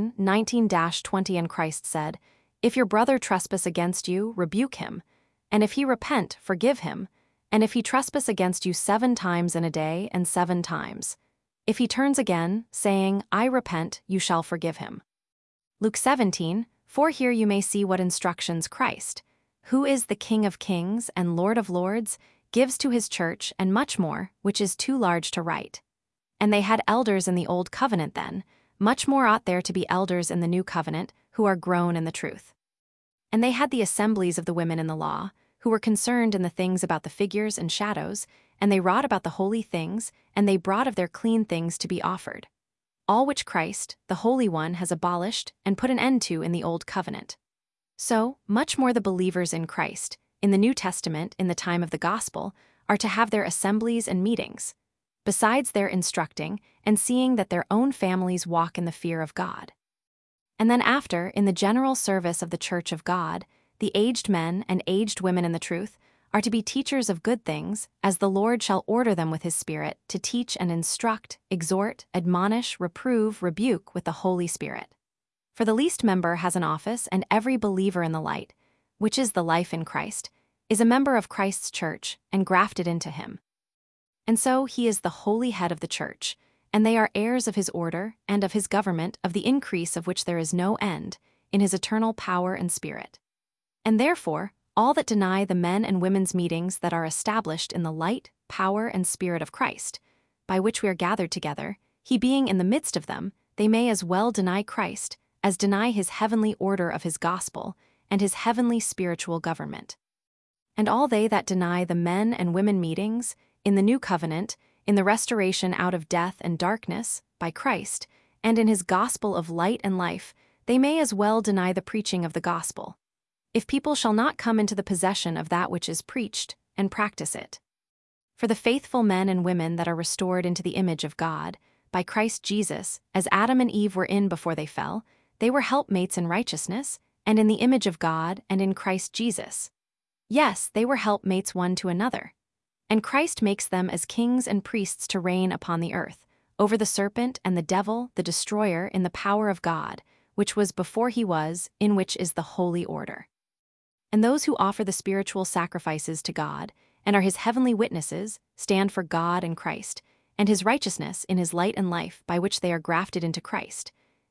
18:19-20. And Christ said, if your brother trespass against you, rebuke him, and if he repent, forgive him, and if he trespass against you 7 times in a day, and 7 times, if he turns again, saying, I repent, you shall forgive him. Luke 17, for here you may see what instructions Christ, who is the King of kings and Lord of lords, gives to his church, and much more, which is too large to write. And they had elders in the old covenant then, much more ought there to be elders in the new covenant, who are grown in the truth. And they had the assemblies of the women in the law, who were concerned in the things about the figures and shadows, and they wrought about the holy things, and they brought of their clean things to be offered. All which Christ, the Holy One, has abolished and put an end to in the old covenant. So, much more the believers in Christ, in the New Testament, in the time of the gospel, are to have their assemblies and meetings, besides their instructing and seeing that their own families walk in the fear of God. And then after, in the general service of the church of God, the aged men and aged women in the truth are to be teachers of good things, as the Lord shall order them with his Spirit, to teach and instruct, exhort, admonish, reprove, rebuke with the Holy Spirit. For the least member has an office, and every believer in the light, which is the life in Christ, is a member of Christ's church, and grafted into him. And so he is the holy head of the church, and they are heirs of his order and of his government, of the increase of which there is no end, in his eternal power and spirit. And therefore, all that deny the men and women's meetings that are established in the light, power, and spirit of Christ, by which we are gathered together, he being in the midst of them, they may as well deny Christ, as deny his heavenly order of his gospel, and his heavenly spiritual government. And all they that deny the men and women meetings, in the new covenant, in the restoration out of death and darkness, by Christ, and in his gospel of light and life, they may as well deny the preaching of the gospel, if people shall not come into the possession of that which is preached, and practice it. For the faithful men and women that are restored into the image of God, by Christ Jesus, as Adam and Eve were in before they fell, they were helpmates in righteousness, and in the image of God, and in Christ Jesus. Yes, they were helpmates one to another. And Christ makes them as kings and priests to reign upon the earth, over the serpent and the devil, the destroyer, in the power of God, which was before he was, in which is the holy order. And those who offer the spiritual sacrifices to God, and are his heavenly witnesses, stand for God and Christ, and his righteousness in his light and life, by which they are grafted into Christ.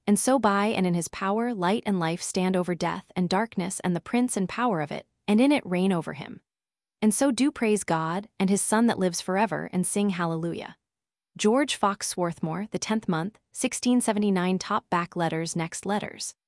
And so by and in his power light and life stand over death and darkness and the prince and power of it, and in it reign over him. And so do praise God and his Son that lives forever, and sing hallelujah. George Fox Swarthmore, the 10th month, 1679. Top back letters. Next letters.